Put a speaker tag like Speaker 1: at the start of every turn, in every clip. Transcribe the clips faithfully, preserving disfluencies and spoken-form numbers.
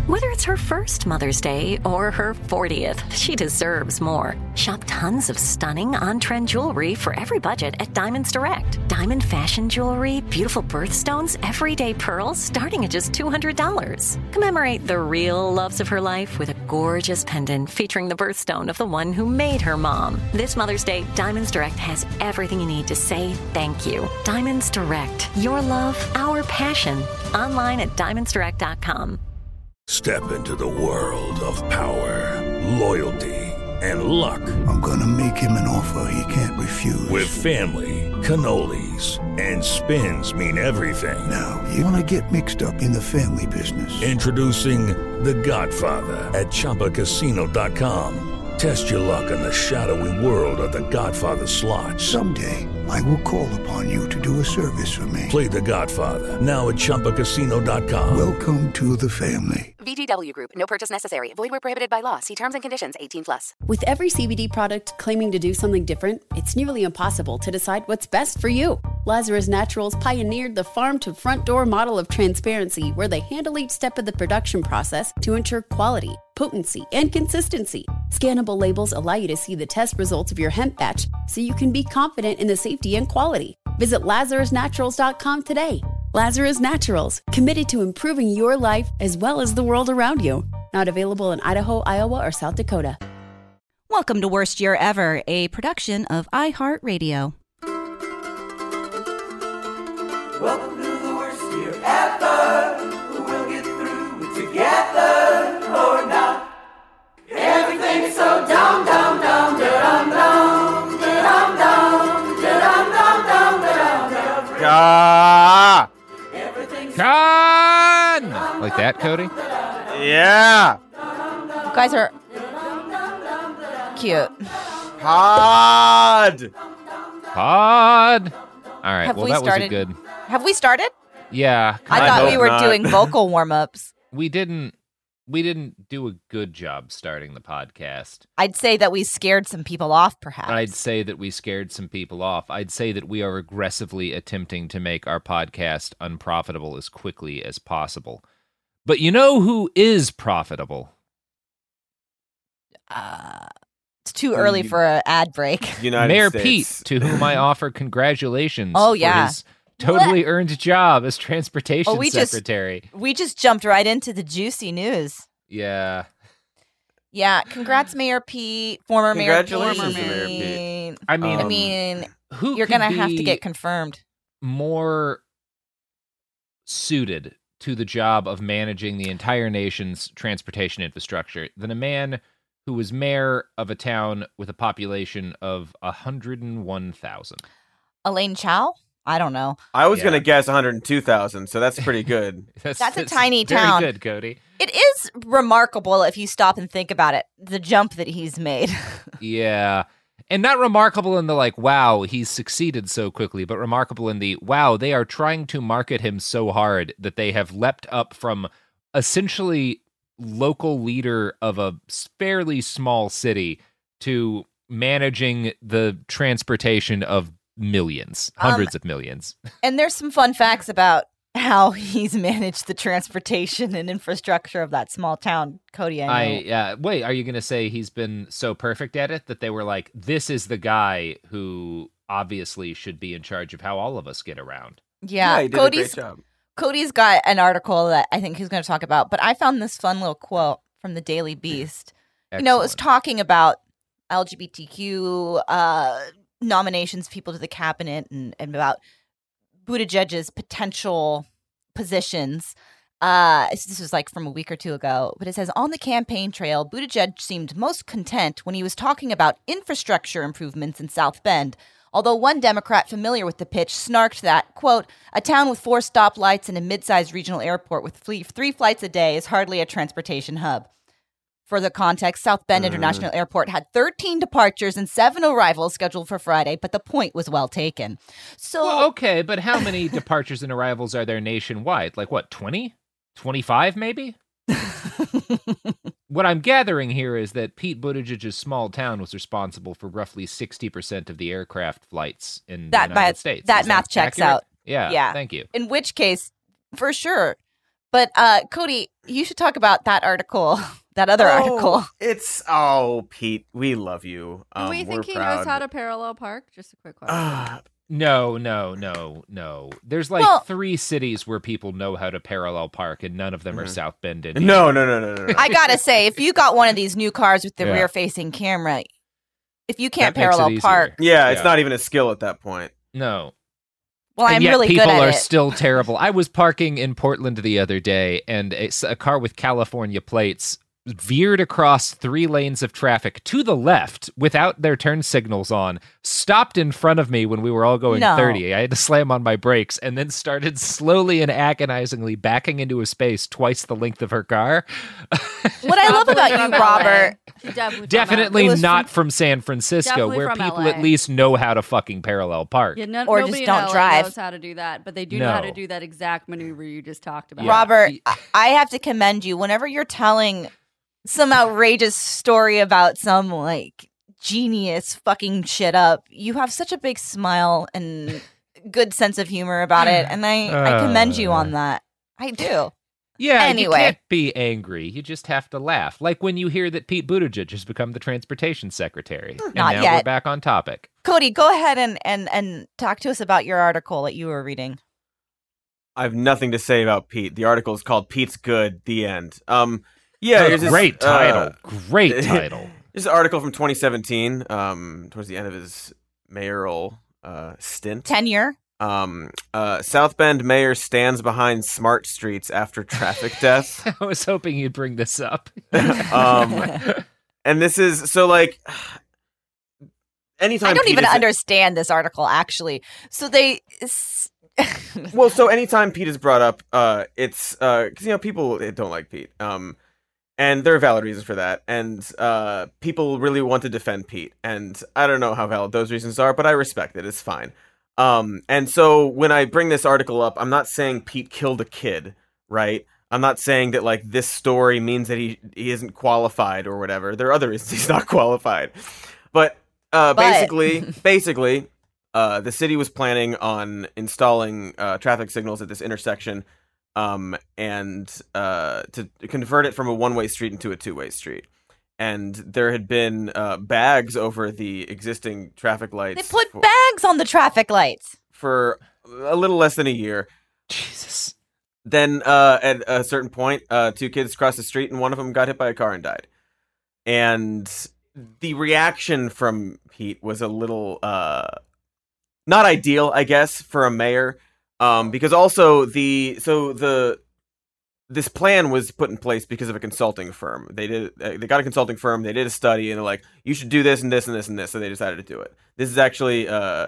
Speaker 1: Whether it's her first Mother's Day or her fortieth, she deserves more. Shop tons of stunning on-trend jewelry for every budget at Diamonds Direct. Diamond fashion jewelry, beautiful birthstones, everyday pearls starting at just two hundred dollars. Commemorate the real loves of her life with a gorgeous pendant featuring the birthstone of the one who made her mom. This Mother's Day, Diamonds Direct has everything you need to say thank you. Diamonds Direct. Your love, our passion. Online at diamonds direct dot com.
Speaker 2: Step into the world of power, loyalty, and luck.
Speaker 3: I'm gonna make him an offer he can't refuse.
Speaker 2: With family, cannolis, and spins mean everything.
Speaker 3: Now, you wanna get mixed up in the family business.
Speaker 2: Introducing The Godfather at Chumba Casino dot com. Test your luck in the shadowy world of The Godfather slot.
Speaker 3: Someday, I will call upon you to do a service for me.
Speaker 2: Play The Godfather, now at Chumba Casino dot com.
Speaker 3: Welcome to the family.
Speaker 4: V G W Group. No purchase necessary. Void where prohibited by law. See terms and conditions. eighteen plus.
Speaker 5: With every C B D product claiming to do something different, it's nearly impossible to decide what's best for you. Lazarus Naturals pioneered the farm-to-front-door model of transparency, where they handle each step of the production process to ensure quality, potency, and consistency. Scannable labels allow you to see the test results of your hemp batch, so you can be confident in the safety and quality. Visit lazarus naturals dot com today. Lazarus Naturals, committed to improving your life as well as the world around you. Not available in Idaho, Iowa, or South Dakota.
Speaker 6: Welcome to Worst Year Ever, a production of iHeartRadio.
Speaker 7: Welcome to the worst year ever. We'll get through it together or not. Everything's so dumb, dumb, dumb, da-dum, dum, da-dum, dum, da-dum, dum, dum, da-dum, dum.
Speaker 8: Ah!
Speaker 7: Con!
Speaker 8: Like that, Cody?
Speaker 7: Yeah!
Speaker 9: You guys are cute.
Speaker 7: Pod!
Speaker 8: Pod! All right,
Speaker 9: Have
Speaker 8: well,
Speaker 9: we
Speaker 8: that
Speaker 9: started?
Speaker 8: was a good...
Speaker 9: Have we started?
Speaker 8: Yeah.
Speaker 9: I
Speaker 7: I
Speaker 9: thought
Speaker 7: hope
Speaker 9: we were
Speaker 7: not.
Speaker 9: doing vocal warm-ups.
Speaker 8: We didn't... We didn't do a good job starting the podcast.
Speaker 9: I'd say that we scared some people off, perhaps.
Speaker 8: I'd say that we scared some people off. I'd say that we are aggressively attempting to make our podcast unprofitable as quickly as possible. But you know who is profitable?
Speaker 9: Uh, it's too early for an ad break.
Speaker 7: United
Speaker 8: Mayor
Speaker 7: States.
Speaker 8: Pete, to whom I offer congratulations
Speaker 9: Oh,
Speaker 8: for
Speaker 9: yeah.
Speaker 8: his totally earned job as transportation
Speaker 9: Oh, we just-
Speaker 8: secretary.
Speaker 9: We just jumped right into the juicy news.
Speaker 8: Yeah.
Speaker 9: Yeah, congrats, Mayor Pete, former Mayor Pete.
Speaker 7: Congratulations to Mayor Pete.
Speaker 8: I mean,
Speaker 9: I
Speaker 7: Um,
Speaker 9: mean,
Speaker 8: who
Speaker 9: you're
Speaker 8: could
Speaker 9: going to have to
Speaker 8: be
Speaker 9: get confirmed.
Speaker 8: more suited to the job of managing the entire nation's transportation infrastructure than a man who was mayor of a town with a population of one hundred one thousand?
Speaker 9: Elaine Chao? I don't know.
Speaker 7: I was
Speaker 8: Yeah.
Speaker 7: going to guess one hundred two thousand, so that's pretty good.
Speaker 9: That's a tiny
Speaker 8: very
Speaker 9: town.
Speaker 8: good, Cody.
Speaker 9: It is remarkable if you stop and think about it, the jump that he's made.
Speaker 8: Yeah. And not remarkable in the like, wow, he's succeeded so quickly, but remarkable in the, wow, they are trying to market him so hard that they have leapt up from essentially local leader of a fairly small city to managing the transportation of millions, hundreds
Speaker 9: Um,
Speaker 8: of millions.
Speaker 9: And there's some fun facts about how he's managed the transportation and infrastructure of that small town, Cody. I know.
Speaker 8: I yeah. Wait, are you going to say he's been so perfect at it that they were like, this is the guy who obviously should be in charge of how all of us get around?
Speaker 9: yeah,
Speaker 7: he did
Speaker 9: Cody's
Speaker 7: a great job.
Speaker 9: Cody's got an article that I think he's going to talk about, but I found this fun little quote from the Daily Beast. You know, it was
Speaker 8: Excellent.
Speaker 9: talking about L G B T Q uh, nominations, people to the cabinet, and, and about Buttigieg's potential positions. Uh, this was like from a week or two ago, but it says, on the campaign trail, Buttigieg seemed most content when he was talking about infrastructure improvements in South Bend. Although one Democrat familiar with the pitch snarked that, quote, a town with four stoplights and a mid-sized regional airport with fle- three flights a day is hardly a transportation hub. For the context, South Bend International Airport had thirteen departures and seven arrivals scheduled for Friday, but the point was well taken. So,
Speaker 8: Well, okay, but how many departures and arrivals are there nationwide? Like what, twenty? twenty-five maybe? What I'm gathering here is that Pete Buttigieg's small town was responsible for roughly sixty percent of the aircraft flights in
Speaker 9: That
Speaker 8: the United
Speaker 9: math-
Speaker 8: States.
Speaker 9: that
Speaker 8: Is
Speaker 9: math checks
Speaker 8: accurate?
Speaker 9: out.
Speaker 8: Yeah,
Speaker 9: Yeah.
Speaker 8: thank you.
Speaker 9: in which case, for sure, But uh, Cody, you should talk about that article, that other
Speaker 10: oh,
Speaker 9: article.
Speaker 10: It's oh, Pete, we love you. Um,
Speaker 11: Do we think he
Speaker 10: proud.
Speaker 11: knows how to parallel park? Just a quick question.
Speaker 10: Uh,
Speaker 8: No, no, no, no. There's like
Speaker 9: Well-
Speaker 8: three cities where people know how to parallel park, and none of them are
Speaker 10: Mhm.
Speaker 8: South Bend, Indiana.
Speaker 10: no, no, no, no, no. no.
Speaker 9: I gotta say, if you got one of these new cars with the
Speaker 8: Yeah.
Speaker 9: rear-facing camera, if you can't
Speaker 8: That makes it
Speaker 9: parallel
Speaker 8: easier.
Speaker 9: park,
Speaker 10: yeah, it's
Speaker 8: Yeah.
Speaker 10: not even a skill at that point.
Speaker 8: No.
Speaker 9: well,
Speaker 8: and
Speaker 9: I'm
Speaker 8: yet
Speaker 9: really
Speaker 8: people
Speaker 9: good at
Speaker 8: are
Speaker 9: it.
Speaker 8: still terrible. I was parking in Portland the other day, and a, a car with California plates veered across three lanes of traffic to the left without their turn signals on, stopped in front of me when we were all going
Speaker 9: No.
Speaker 8: thirty. I had to slam on my brakes, and then started slowly and agonizingly backing into a space twice the length of her car.
Speaker 9: What I love about you,
Speaker 11: From L A.
Speaker 9: Robert,
Speaker 11: She's definitely from
Speaker 8: Definitely
Speaker 9: It was
Speaker 8: not from, San Francisco,
Speaker 11: Definitely
Speaker 8: where
Speaker 11: from
Speaker 8: people
Speaker 11: L A.
Speaker 8: at least know how to fucking parallel park.
Speaker 11: Yeah, no,
Speaker 9: Or
Speaker 11: nobody
Speaker 9: just
Speaker 11: in
Speaker 9: don't
Speaker 11: L A
Speaker 9: drive.
Speaker 11: knows how to do that, but they do know how to
Speaker 8: No.
Speaker 11: do that exact maneuver you just talked about.
Speaker 8: Yeah.
Speaker 9: Robert,
Speaker 8: Y-
Speaker 9: I- I have to commend you. Whenever you're telling some outrageous story about some like genius fucking shit up, you have such a big smile and good sense of humor about it, and I, I commend you on that. I do.
Speaker 8: Yeah,
Speaker 9: Anyway.
Speaker 8: you can't be angry. You just have to laugh. Like when you hear that Pete Buttigieg has become the transportation secretary. And
Speaker 9: Not
Speaker 8: now we're
Speaker 9: yet.
Speaker 8: back on topic.
Speaker 9: Cody, go ahead and, and, and talk to us about your article that you were reading.
Speaker 10: I have nothing to say about Pete. The article is called "Pete's Good." The end. Um, yeah,
Speaker 8: Oh,
Speaker 10: here's this,
Speaker 8: great
Speaker 10: uh,
Speaker 8: title. Great title.
Speaker 10: This is an article from twenty seventeen, um, towards the end of his mayoral uh, stint.
Speaker 9: Tenure.
Speaker 10: Um, uh, South Bend mayor stands behind smart streets after traffic death.
Speaker 8: I was hoping you'd bring this up.
Speaker 10: um, and this is so like anytime
Speaker 9: I don't
Speaker 10: Pete
Speaker 9: even
Speaker 10: is-
Speaker 9: understand this article, actually. So they...
Speaker 10: Well, so anytime Pete is brought up, uh, it's because you know people don't like Pete, um, and there are valid reasons for that, and uh, people really want to defend Pete, and I don't know how valid those reasons are, but I respect it. It's fine. Um, and so when I bring this article up, I'm not saying Pete killed a kid, right? I'm not saying that like this story means that he he isn't qualified or whatever. There are other reasons he's not qualified, but uh,
Speaker 9: But-
Speaker 10: basically, basically. Uh, the city was planning on installing uh, traffic signals at this intersection um, and uh, to convert it from a one-way street into a two-way street. And there had been uh, bags over the existing traffic
Speaker 9: They
Speaker 10: lights
Speaker 9: put
Speaker 10: for,
Speaker 9: bags on the traffic lights.
Speaker 10: for a little less than a year.
Speaker 8: Jesus.
Speaker 10: Then uh, at a certain point, uh, two kids crossed the street and one of them got hit by a car and died. And the reaction from Pete was a little... Uh, Not ideal, I guess, for a mayor, um, because also the so the this plan was put in place because of a consulting firm. They did uh, they got a consulting firm. They did a study, and they're like, you should do this and this and this and this. So they decided to do it. This is actually uh,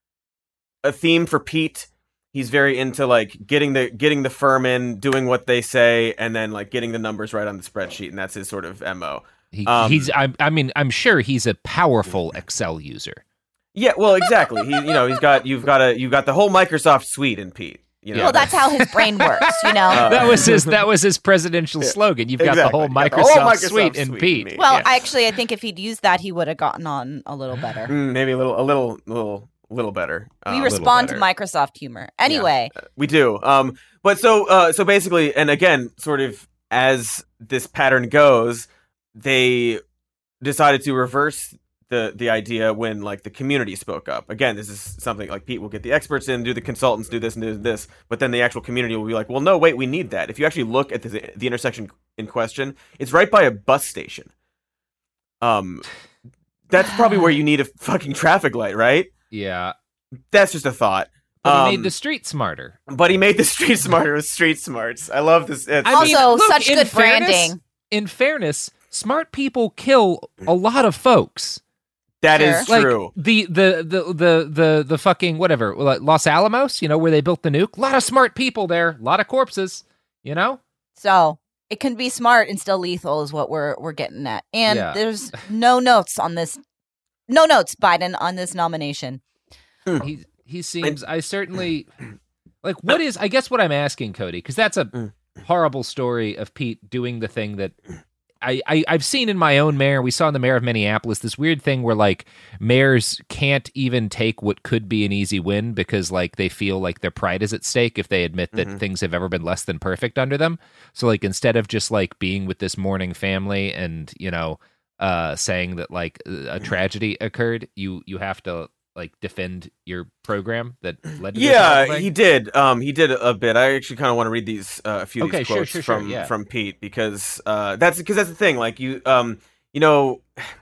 Speaker 10: a theme for Pete. He's very into like getting the getting the firm in, doing what they say, and then like getting the numbers right on the spreadsheet, and that's his sort of M O.
Speaker 8: He,
Speaker 10: Um,
Speaker 8: he's. I, I mean, I'm sure he's a powerful Excel user.
Speaker 10: Yeah, well, exactly. He, you know, he's got you've got a you've got the whole Microsoft suite in Pete. You know,
Speaker 9: Well, that's how his brain works, you know?
Speaker 10: Uh,
Speaker 8: That was his. That was his presidential slogan. You've got the
Speaker 10: Exactly.
Speaker 8: whole
Speaker 10: You got
Speaker 8: Microsoft,
Speaker 10: the whole Microsoft
Speaker 8: suite in
Speaker 10: suite
Speaker 8: Pete.
Speaker 10: in me.
Speaker 9: well,
Speaker 10: yeah.
Speaker 9: actually, I think if he'd used that, he would have gotten on a little better.
Speaker 10: Mm, maybe a little, a little, little, little better.
Speaker 9: we
Speaker 10: Um,
Speaker 9: respond to
Speaker 8: better.
Speaker 9: Microsoft humor. Anyway,
Speaker 10: we do. Um, but so, uh, so basically, and again, sort of as this pattern goes, they decided to reverse the the idea when like the community spoke up. Again, this is something like Pete will get the experts in, do the consultants, do this and do this, but then the actual community will be like, well, no, wait, we need that. If you actually look at the the intersection in question, it's right by a bus station. Um, that's probably where you need a fucking traffic light, right?
Speaker 8: Yeah,
Speaker 10: That's just a thought.
Speaker 8: but he
Speaker 10: Um,
Speaker 8: made the street smarter.
Speaker 10: But he made the street smarter with street smarts. I love this. It's,
Speaker 8: I mean,
Speaker 9: also
Speaker 8: look,
Speaker 9: such
Speaker 8: in
Speaker 9: good
Speaker 8: fairness-
Speaker 9: branding.
Speaker 8: In fairness, smart people kill a lot of folks.
Speaker 10: that is
Speaker 9: Sure.
Speaker 8: Like
Speaker 10: true.
Speaker 8: the, the the the the the fucking whatever like Los Alamos, you know, where they built the nuke. A lot of smart people there, a lot of corpses. You know,
Speaker 9: So it can be smart and still lethal is what we're we're getting at. And
Speaker 8: Yeah.
Speaker 9: there's no notes on this. No notes, Biden, on this nomination.
Speaker 8: he he seems. I certainly like. What is? I guess what I'm asking, Cody, because that's a
Speaker 10: Mm.
Speaker 8: horrible story of Pete doing the thing that I, I I've seen in my own mayor, we saw in the mayor of Minneapolis, this weird thing where like mayors can't even take what could be an easy win because like they feel like their pride is at stake if they admit that
Speaker 10: Mhm.
Speaker 8: things have ever been less than perfect under them. So like instead of just like being with this mourning family and you know uh, saying that like a tragedy occurred, you you have to like defend your program that led to this
Speaker 10: Yeah,
Speaker 8: horrible thing?
Speaker 10: he did. Um, he did a bit. I actually kind of want to read these uh, a few of
Speaker 8: Okay,
Speaker 10: these
Speaker 8: sure,
Speaker 10: quotes
Speaker 8: sure, sure,
Speaker 10: from
Speaker 8: yeah.
Speaker 10: from Pete because uh, that's because that's the thing. Like you, um, you know,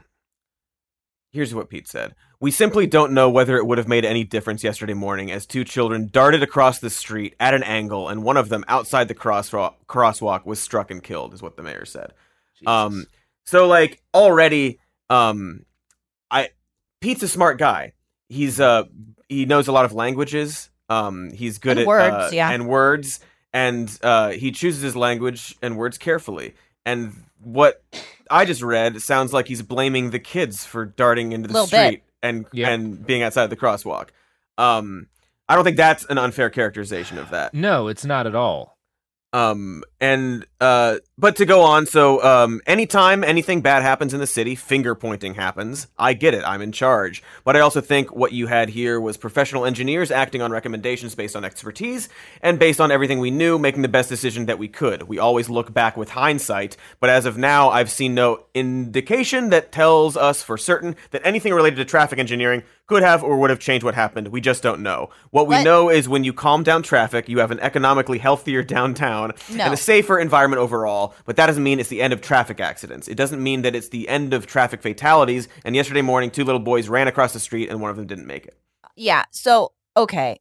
Speaker 10: here's what Pete said: "We simply don't know whether it would have made any difference yesterday morning as two children darted across the street at an angle, and one of them outside the crosswalk crosswalk was struck and killed." Is what the mayor said.
Speaker 8: Jesus.
Speaker 10: Um, so like already, um, I Pete's a smart guy. He's uh he knows a lot of languages. Um, he's good
Speaker 9: And
Speaker 10: at
Speaker 9: words,
Speaker 10: uh,
Speaker 9: yeah.
Speaker 10: and words, and uh, he chooses his language and words carefully. And what I just read sounds like he's blaming the kids for darting into the
Speaker 9: Little
Speaker 10: street
Speaker 9: bit.
Speaker 10: and
Speaker 8: Yep.
Speaker 10: and being outside the crosswalk. Um, I don't think that's an unfair characterization of that.
Speaker 8: No, it's not at all.
Speaker 10: Um, and, uh, but to go on, so, um, anytime anything bad happens in the city, finger pointing happens. I get it. I'm in charge. But I also think what you had here was professional engineers acting on recommendations based on expertise and based on everything we knew, making the best decision that we could. We always look back with hindsight, but as of now, I've seen no indication that tells us for certain that anything related to traffic engineering could have or would have changed what happened. We just don't know. What we
Speaker 9: What?
Speaker 10: know is when you calm down traffic, you have an economically healthier downtown
Speaker 9: No.
Speaker 10: and a safer environment overall, but that doesn't mean it's the end of traffic accidents. It doesn't mean that it's the end of traffic fatalities, and yesterday morning, two little boys ran across the street and one of them didn't make it.
Speaker 9: Yeah. So okay,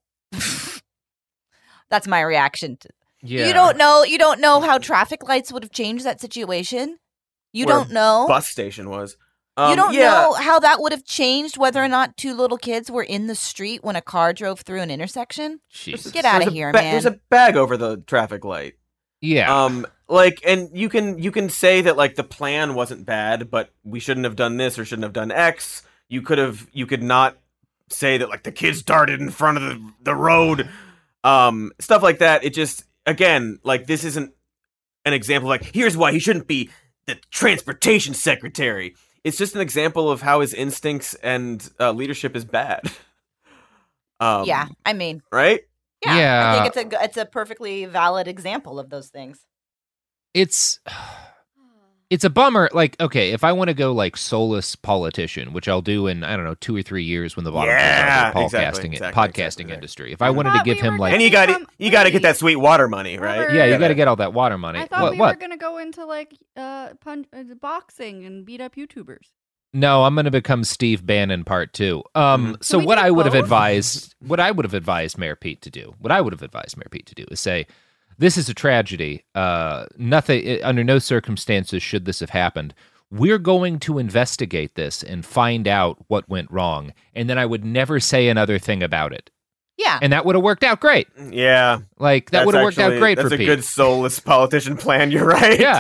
Speaker 9: that's my reaction. To,
Speaker 8: Yeah.
Speaker 9: You don't know. You don't know how traffic lights would have changed that situation. You
Speaker 10: Where
Speaker 9: don't know.
Speaker 10: Bus station was.
Speaker 9: you
Speaker 10: Um,
Speaker 9: don't
Speaker 10: yeah,
Speaker 9: know how that would have changed whether or not two little kids were in the street when a car drove through an intersection.
Speaker 8: Jesus.
Speaker 9: Get out
Speaker 10: there's
Speaker 9: of
Speaker 10: a
Speaker 9: here,
Speaker 10: ba-
Speaker 9: man.
Speaker 10: There's a bag over the traffic light.
Speaker 8: Yeah.
Speaker 10: Um, like, and you can you can say that like the plan wasn't bad, but we shouldn't have done this or shouldn't have done X. You could have you could not say that like the kids darted in front of the the road, um, stuff like that. It just again like this isn't an example of like here's why he shouldn't be the transportation secretary. It's just an example of how his instincts and uh, leadership is bad. um,
Speaker 9: yeah, I mean,
Speaker 10: right.
Speaker 9: yeah,
Speaker 8: Yeah.
Speaker 9: I think it's a it's a perfectly valid example of those things.
Speaker 8: it's it's a bummer. Like, okay, if I want to go like soulless politician, which I'll do in I don't know two or three years when the bottom
Speaker 10: Yeah,
Speaker 8: of the podcasting
Speaker 10: exactly, exactly,
Speaker 8: podcasting
Speaker 10: exactly, exactly.
Speaker 8: industry. If I wanted to
Speaker 11: thought
Speaker 8: give
Speaker 11: we
Speaker 8: him
Speaker 11: were
Speaker 8: like,
Speaker 10: And you got to
Speaker 11: Um,
Speaker 10: you got to get
Speaker 11: wait.
Speaker 10: that sweet water money, right?
Speaker 11: Robert-
Speaker 8: yeah, you got to get all that water money.
Speaker 11: I thought
Speaker 8: what?
Speaker 11: we
Speaker 8: what?
Speaker 11: were gonna go into like uh, pun- uh boxing and beat up YouTubers.
Speaker 8: No, I'm going to become Steve Bannon part two. Um,
Speaker 10: Mhm.
Speaker 8: so
Speaker 11: Can we
Speaker 8: what
Speaker 11: do
Speaker 8: I would have
Speaker 11: both?
Speaker 8: advised, what I would have advised Mayor Pete to do, what I would have advised Mayor Pete to do is say, this is a tragedy. Uh, nothing, under no circumstances should this have happened. We're going to investigate this and find out what went wrong. And then I would never say another thing about it.
Speaker 9: Yeah,
Speaker 8: And that would have worked out great.
Speaker 10: Yeah,
Speaker 8: Like, that
Speaker 10: that's
Speaker 8: would have worked out
Speaker 10: actually-
Speaker 8: great
Speaker 10: That's
Speaker 8: for
Speaker 10: a
Speaker 8: Pete.
Speaker 10: good soulless politician plan. You're right.
Speaker 8: Yeah.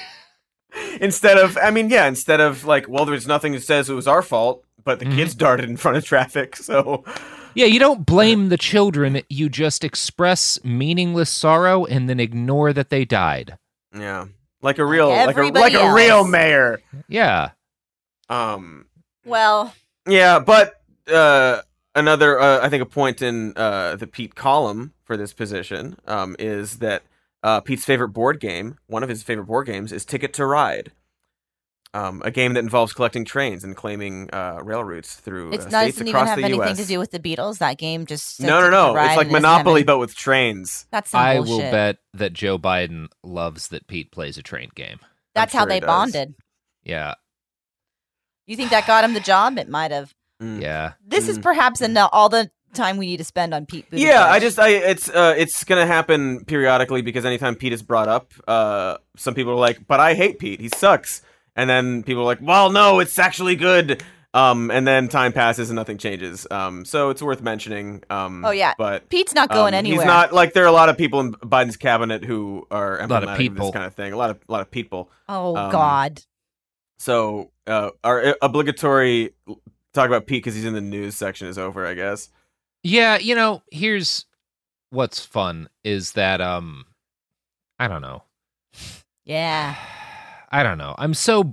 Speaker 10: Instead of, I mean, yeah, instead of like, well, there's nothing that says it was our fault, but the
Speaker 8: Mhm.
Speaker 10: kids darted in front of traffic, so
Speaker 8: Yeah, you don't blame the children. You just express meaningless sorrow and then ignore that they died.
Speaker 10: yeah, like a real, like a
Speaker 9: everybody
Speaker 10: like a real
Speaker 9: else.
Speaker 10: mayor.
Speaker 8: Yeah.
Speaker 10: Um,
Speaker 9: well,
Speaker 10: yeah, but uh, another, uh, I think, a point in uh, the Pete column for this position um, is that uh, Pete's favorite board game, one of his favorite board games, is Ticket to Ride. Um, a game that involves collecting trains and claiming uh, rail routes through
Speaker 9: it
Speaker 10: uh,
Speaker 9: doesn't
Speaker 10: states
Speaker 9: even
Speaker 10: across
Speaker 9: have
Speaker 10: the
Speaker 9: anything
Speaker 10: U S
Speaker 9: to do with the Beatles. That game just
Speaker 10: No, no,
Speaker 9: said
Speaker 10: no.
Speaker 9: Ticket to Ride
Speaker 10: It's like
Speaker 9: and
Speaker 10: Monopoly,
Speaker 9: coming.
Speaker 10: but with trains.
Speaker 9: That's some
Speaker 8: I
Speaker 9: bullshit.
Speaker 8: will bet that Joe Biden loves that Pete plays a train game.
Speaker 9: That's
Speaker 10: I'm
Speaker 9: how
Speaker 10: sure he
Speaker 9: they
Speaker 10: does.
Speaker 9: bonded.
Speaker 8: Yeah.
Speaker 9: You think that got him the job? It might have.
Speaker 10: Mm.
Speaker 8: Yeah.
Speaker 9: This is
Speaker 10: Mm.
Speaker 9: perhaps enough, all the time we need to spend on Pete Buttigieg.
Speaker 10: Yeah, I just, I, it's, uh, it's gonna happen periodically because anytime Pete is brought up, uh, some people are like, "But I hate Pete. He sucks." And then people are like, "Well, no, it's actually good." Um, and then time passes and nothing changes. Um, so it's worth mentioning. Um,
Speaker 9: Oh, yeah.
Speaker 10: but
Speaker 9: Pete's not going
Speaker 10: um,
Speaker 9: anywhere.
Speaker 10: He's not like there are a lot of people in Biden's cabinet who are
Speaker 8: lot of
Speaker 10: emblematic of
Speaker 8: people.
Speaker 10: this kind of thing. A lot of, a lot of people.
Speaker 9: Oh
Speaker 10: um,
Speaker 9: God.
Speaker 10: So uh, our obligatory talk about Pete because he's in the news section is over, I guess.
Speaker 8: Yeah, you know, here's what's fun is that um I don't know.
Speaker 9: Yeah.
Speaker 8: I don't know. I'm so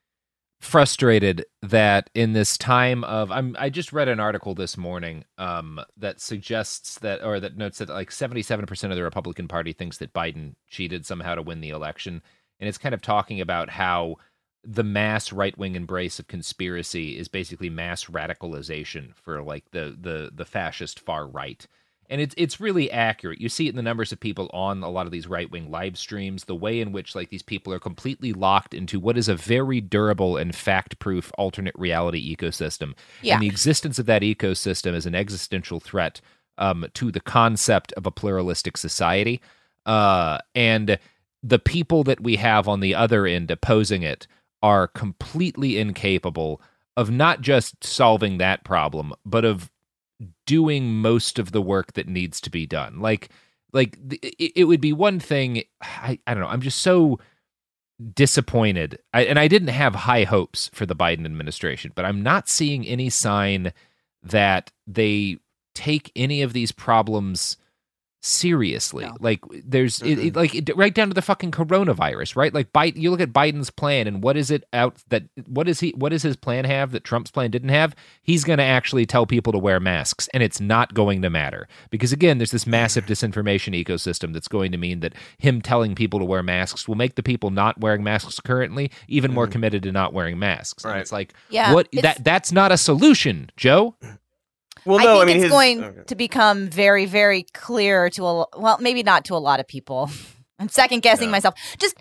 Speaker 8: frustrated that in this time of I'm I just read an article this morning um that suggests that or that notes that like seventy-seven percent of the Republican Party thinks that Biden cheated somehow to win the election, and it's kind of talking about how the mass right-wing embrace of conspiracy is basically mass radicalization for like the the the fascist far right. And it's it's really accurate. You see it in the numbers of people on a lot of these right-wing live streams, the way in which like these people are completely locked into what is a very durable and fact-proof alternate reality ecosystem.
Speaker 9: Yeah.
Speaker 8: And the existence of that ecosystem is an existential threat um, to the concept of a pluralistic society. Uh, and the people that we have on the other end opposing it are completely incapable of not just solving that problem, but of doing most of the work that needs to be done. Like, like it, it would be one thing. I, I don't know. I'm just so disappointed. I, and I didn't have high hopes for the Biden administration, but I'm not seeing any sign that they take any of these problems seriously. No. Like there's mm-hmm. it, it, like it, right down to the fucking coronavirus, right? Like Biden, you look at Biden's plan and what is it out that what is he what does his plan have that Trump's plan didn't have? He's going to actually tell people to wear masks, and it's not going to matter because again, there's this massive disinformation ecosystem that's going to mean that him telling people to wear masks will make the people not wearing masks currently even mm-hmm. more committed to not wearing masks. Right. And it's like
Speaker 9: yeah,
Speaker 8: what
Speaker 9: it's,
Speaker 8: that that's not a solution, Joe.
Speaker 10: Well,
Speaker 9: I
Speaker 10: no,
Speaker 9: think
Speaker 10: I mean,
Speaker 9: it's
Speaker 10: his,
Speaker 9: going
Speaker 10: okay.
Speaker 9: to become very, very clear to a well, maybe not to a lot of people. I'm second guessing
Speaker 10: yeah.
Speaker 9: myself. Just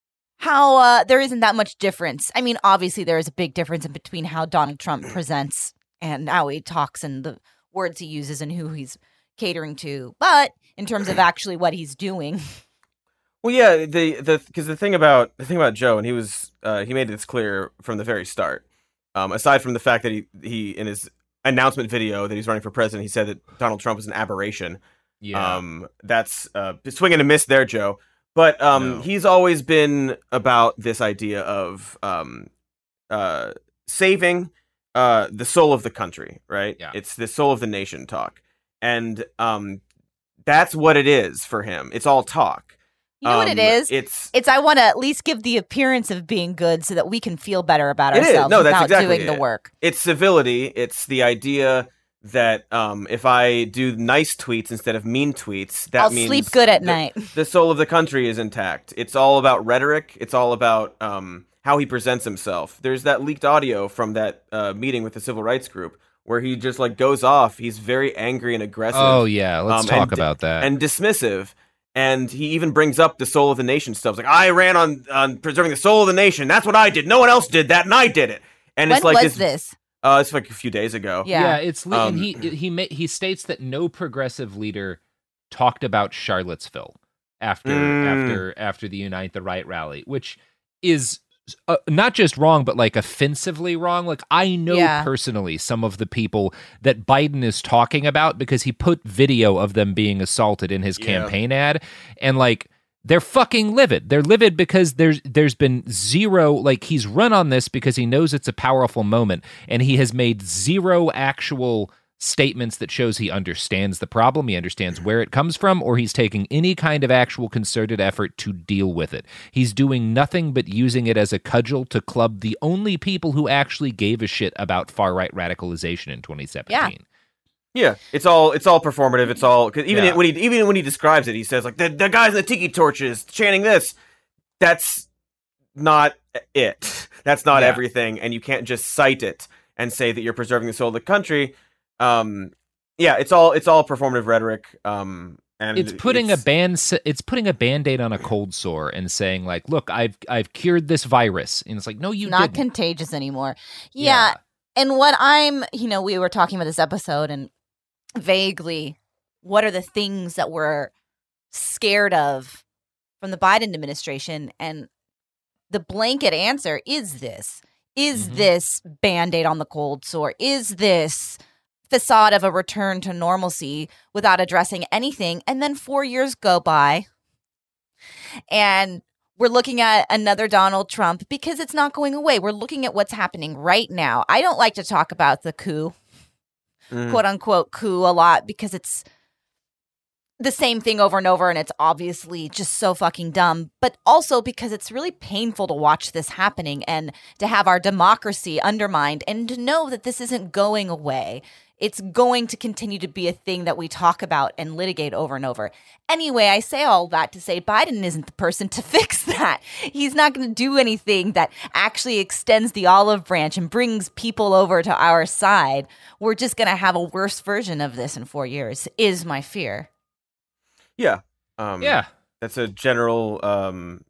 Speaker 9: how uh, there isn't that much difference. I mean, obviously, there is a big difference in between how Donald Trump presents and how he talks and the words he uses and who he's catering to. But in terms of actually what he's doing,
Speaker 10: well, yeah, the the because the thing about the thing about Joe, and he was uh, he made this clear from the very start. Um, aside from the fact that he he in his announcement video that he's running for president, he said that Donald Trump is an aberration.
Speaker 8: Yeah.
Speaker 10: Um, that's uh, swing and a miss there, Joe. But um,
Speaker 8: No.
Speaker 10: he's always been about this idea of um, uh, saving uh, the soul of the country, right?
Speaker 8: Yeah.
Speaker 10: It's the soul of the nation talk. And um, that's what it is for him. It's all talk.
Speaker 9: you know
Speaker 10: um,
Speaker 9: what it is?
Speaker 10: It's
Speaker 9: It's I want to at least give the appearance of being good so that we can feel better about
Speaker 10: It is.
Speaker 9: ourselves
Speaker 10: No, that's
Speaker 9: without
Speaker 10: exactly
Speaker 9: doing the
Speaker 10: it.
Speaker 9: work.
Speaker 10: It's civility. It's the idea that um, if I do nice tweets instead of mean tweets, that
Speaker 9: I'll
Speaker 10: means
Speaker 9: sleep good at
Speaker 10: the,
Speaker 9: night.
Speaker 10: the soul of the country is intact. It's all about rhetoric. It's all about um, how he presents himself. There's that leaked audio from that uh, meeting with the civil rights group where he just like goes off. He's very angry and aggressive.
Speaker 8: Oh yeah, let's
Speaker 10: um,
Speaker 8: talk
Speaker 10: and,
Speaker 8: about that.
Speaker 10: And dismissive. And he even brings up the soul of the nation stuff. It's like, I ran on, on preserving the soul of the nation. That's what I did. No one else did that, and I did it. And
Speaker 9: When
Speaker 10: it's like
Speaker 9: was
Speaker 10: this.
Speaker 9: this?
Speaker 10: Uh, it's like a few days ago.
Speaker 9: Yeah.
Speaker 8: Yeah, it's li-
Speaker 10: Um,
Speaker 8: and he he ma- he states that no progressive leader talked about Charlottesville after
Speaker 10: Mm.
Speaker 8: after after the Unite the Right rally, which is uh, not just wrong, but like offensively wrong. Like I know
Speaker 9: Yeah.
Speaker 8: personally some of the people that Biden is talking about because he put video of them being assaulted in his
Speaker 10: Yeah.
Speaker 8: campaign ad, and like. They're fucking livid. They're livid because there's there's been zero, like he's run on this because he knows it's a powerful moment, and he has made zero actual statements that shows he understands the problem, he understands where it comes from, or he's taking any kind of actual concerted effort to deal with it. He's doing nothing but using it as a cudgel to club the only people who actually gave a shit about far-right radicalization in twenty seventeen.
Speaker 10: Yeah, it's all it's all performative. It's all cause even
Speaker 8: Yeah.
Speaker 10: when he even when he describes it, he says like the the guys in the tiki torches chanting this. That's not it. That's not
Speaker 8: Yeah.
Speaker 10: everything, and you can't just cite it and say that you're preserving the soul of the country. Um, yeah, it's all it's all performative rhetoric. Um, and
Speaker 8: It's putting
Speaker 10: it's,
Speaker 8: a band it's putting a band-aid on a cold sore and saying like, look, I've I've cured this virus. And it's like, no, you
Speaker 9: Not
Speaker 8: didn't.
Speaker 9: contagious anymore. Yeah. And what I'm, you know, we were talking about this episode and vaguely, what are the things that we're scared of from the Biden administration? And the blanket answer is this. Is
Speaker 8: Mhm.
Speaker 9: this Band-Aid on the cold sore? Is this facade of a return to normalcy without addressing anything? And then four years go by and we're looking at another Donald Trump because it's not going away. We're looking at what's happening right now. I don't like to talk about the coup,
Speaker 10: Mm.
Speaker 9: quote unquote coup, a lot because it's the same thing over and over, and it's obviously just so fucking dumb, but also because it's really painful to watch this happening and to have our democracy undermined and to know that this isn't going away. It's going to continue to be a thing that we talk about and litigate over and over. Anyway, I say all that to say Biden isn't the person to fix that. He's not going to do anything that actually extends the olive branch and brings people over to our side. We're just going to have a worse version of this in four years, is my fear.
Speaker 10: Yeah. Um,
Speaker 8: yeah.
Speaker 10: That's a general um,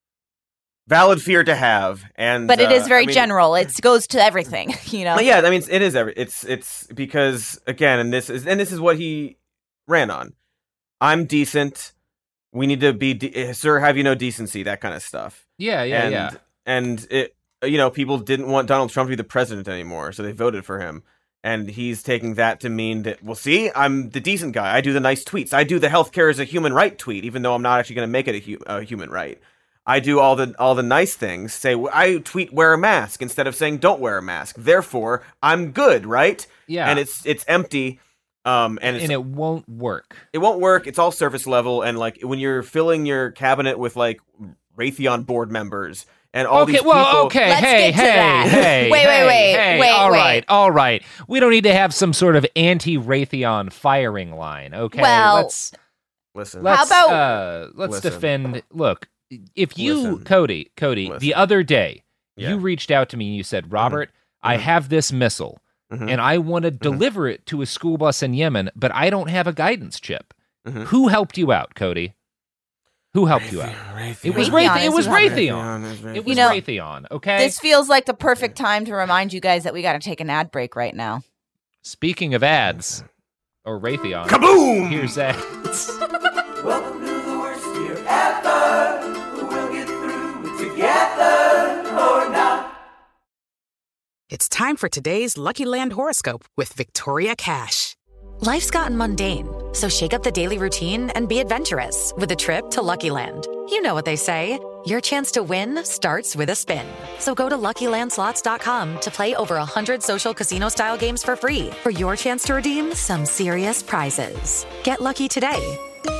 Speaker 10: valid fear to have. And
Speaker 9: But it is
Speaker 10: uh,
Speaker 9: very
Speaker 10: I mean,
Speaker 9: general. It goes to everything, you know?
Speaker 10: Yeah, I mean, it is every. It's it's because again, and this is and this is what he ran on. I'm decent. We need to be, de- sir. Have you no decency? That kind of stuff.
Speaker 8: Yeah, yeah,
Speaker 10: and,
Speaker 8: yeah.
Speaker 10: And it, you know, people didn't want Donald Trump to be the president anymore, so they voted for him. And he's taking that to mean that, well, see, I'm the decent guy. I do the nice tweets. I do the healthcare is a human right tweet, even though I'm not actually going to make it a, hu- a human right. I do all the all the nice things. Say I tweet wear a mask instead of saying don't wear a mask. Therefore, I'm good, right?
Speaker 8: Yeah.
Speaker 10: And it's it's empty, um, and it's,
Speaker 8: and it won't work.
Speaker 10: It won't work. It's all surface level, and like when you're filling your cabinet with like Raytheon board members and all
Speaker 8: okay,
Speaker 10: these
Speaker 8: well,
Speaker 10: people.
Speaker 8: okay,
Speaker 9: Let's
Speaker 8: hey,
Speaker 9: get to
Speaker 8: hey,
Speaker 9: that.
Speaker 8: hey,
Speaker 9: Wait,
Speaker 8: hey,
Speaker 9: wait, wait,
Speaker 8: hey,
Speaker 9: wait,
Speaker 8: all
Speaker 9: wait.
Speaker 8: right, all right. We don't need to have some sort of anti-Raytheon firing line, okay?
Speaker 9: Well,
Speaker 8: let's
Speaker 10: listen.
Speaker 8: let's
Speaker 9: How about-
Speaker 8: uh, let's
Speaker 10: Listen.
Speaker 8: defend. Look, if you,
Speaker 10: Listen.
Speaker 8: Cody, Cody,
Speaker 10: Listen.
Speaker 8: the other day,
Speaker 10: Yeah.
Speaker 8: you reached out to me and you said, Robert, I
Speaker 10: Mhm.
Speaker 8: have this missile.
Speaker 10: Mhm.
Speaker 8: And I want to deliver it to a school bus in Yemen, but I don't have a guidance chip.
Speaker 10: Mhm.
Speaker 8: Who helped you out, Cody? Who helped you out?
Speaker 10: Raytheon.
Speaker 8: It was
Speaker 9: Raytheon
Speaker 8: Raytheon. It
Speaker 9: is
Speaker 8: was
Speaker 9: who helped
Speaker 8: Raytheon.
Speaker 10: Raytheon is
Speaker 8: It
Speaker 10: Raytheon.
Speaker 8: was
Speaker 9: You know,
Speaker 8: Raytheon. Okay.
Speaker 9: This feels like the perfect time to remind you guys that we got to take an ad break right now.
Speaker 8: Speaking of ads, or Raytheon.
Speaker 10: Kaboom!
Speaker 8: Here's ads.
Speaker 7: Welcome to the worst year ever. We'll get through it together or not.
Speaker 12: It's time for today's Lucky Land horoscope with Victoria Cash.
Speaker 13: Life's gotten mundane, so shake up the daily routine and be adventurous with a trip to Lucky Land. You know what they say, your chance to win starts with a spin. So go to Lucky Land Slots dot com to play over one hundred social casino-style games for free for your chance to redeem some serious prizes. Get lucky today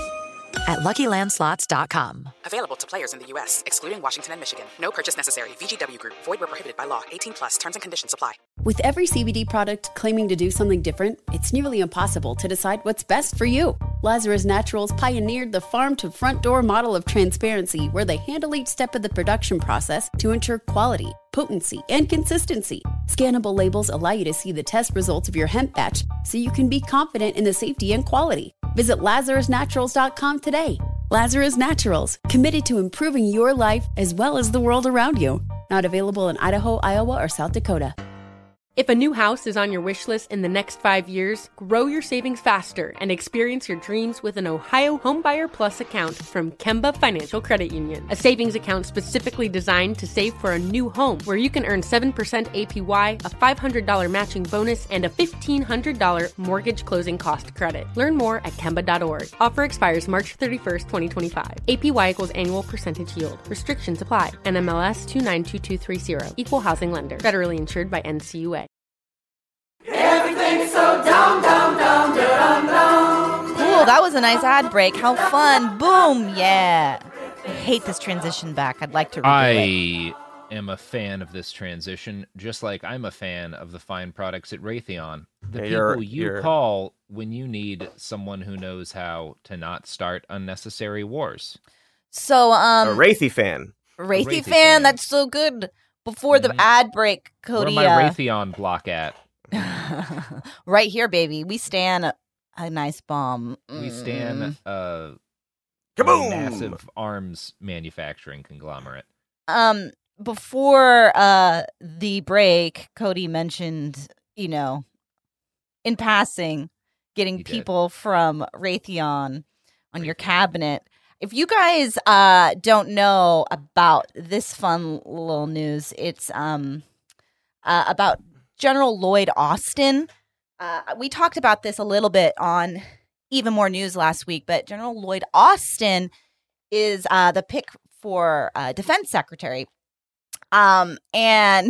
Speaker 13: at Lucky Land Slots dot com.
Speaker 12: Available to players in the U S, excluding Washington and Michigan. No purchase necessary. V G W Group. Void where prohibited by law. eighteen plus. Terms and conditions apply.
Speaker 5: With every C B D product claiming to do something different, it's nearly impossible to decide what's best for you. Lazarus Naturals pioneered the farm-to-front-door model of transparency, where they handle each step of the production process to ensure quality, potency, and consistency. Scannable labels allow you to see the test results of your hemp batch, so you can be confident in the safety and quality. Visit Lazarus Naturals dot com today. Lazarus Naturals, committed to improving your life as well as the world around you. Not available in Idaho, Iowa, or South Dakota.
Speaker 14: If a new house is on your wish list in the next five years, grow your savings faster and experience your dreams with an Ohio Homebuyer Plus account from Kemba Financial Credit Union. A savings account specifically designed to save for a new home, where you can earn seven percent A P Y, a five hundred dollars matching bonus, and a fifteen hundred dollars mortgage closing cost credit. Learn more at Kemba dot org. Offer expires March thirty-first, twenty twenty-five. A P Y equals annual percentage yield. Restrictions apply. N M L S two nine two two three zero. Equal housing lender. Federally insured by N C U A.
Speaker 7: Everything's so dumb, dumb, dumb, dumb, dumb.
Speaker 9: Cool, that was a nice ad break. How fun. Boom, yeah. I hate this transition back. I'd like to redo it.
Speaker 8: I am a fan of this transition, just like I'm a fan of the fine products at Raytheon. The
Speaker 10: Yeah,
Speaker 8: people
Speaker 10: you're-
Speaker 8: you
Speaker 10: you're-
Speaker 8: call when you need someone who knows how to not start unnecessary wars.
Speaker 9: So, um...
Speaker 10: A Wraithy fan.
Speaker 9: Wraithy
Speaker 8: Wraithy
Speaker 9: fan,
Speaker 8: fan.
Speaker 9: that's so good. Before the
Speaker 8: Mhm.
Speaker 9: ad break, Cody...
Speaker 8: Where my
Speaker 9: uh,
Speaker 8: Raytheon block at?
Speaker 9: right here, baby. We stand a, a nice bomb.
Speaker 8: We
Speaker 9: Mm.
Speaker 8: stand uh,
Speaker 10: Kaboom!
Speaker 8: a massive arms manufacturing conglomerate.
Speaker 9: Um, before uh the break, Cody mentioned, you know, in passing, getting
Speaker 8: He did.
Speaker 9: people from Raytheon on your cabinet. If you guys uh don't know about this fun little news, it's um uh, about General Lloyd Austin. Uh, we talked about this a little bit on Even More News last week, but General Lloyd Austin is uh, the pick for uh, defense secretary. Um, and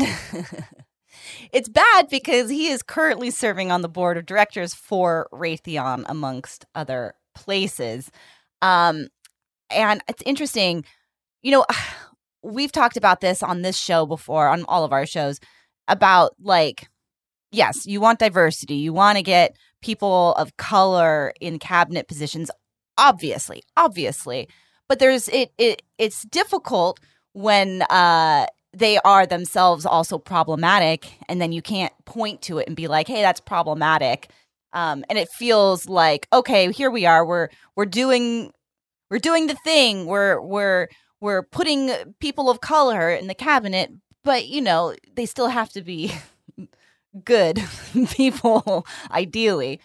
Speaker 9: it's bad because he is currently serving on the board of directors for Raytheon, amongst other places. Um, and it's interesting, you know, we've talked about this on this show before, on all of our shows, about like, yes, you want diversity. You want to get people of color in cabinet positions, obviously, obviously. But there's it, it it's difficult when uh, they are themselves also problematic, and then you can't point to it and be like, hey, that's problematic. Um, and it feels like, okay, here we are. We're we're doing we're doing the thing. We're we're we're putting people of color in the cabinet, but you know, they still have to be good people, ideally.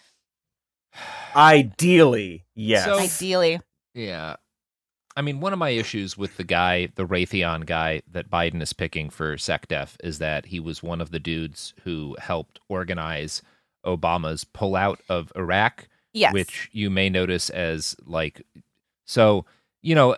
Speaker 10: Ideally, yes.
Speaker 8: So-
Speaker 9: Ideally.
Speaker 8: Yeah. I mean, one of my issues with the guy, the Raytheon guy that Biden is picking for SecDef, is that he was one of the dudes who helped organize Obama's pullout of Iraq,
Speaker 9: Yes.
Speaker 8: which you may notice as like, so, you know,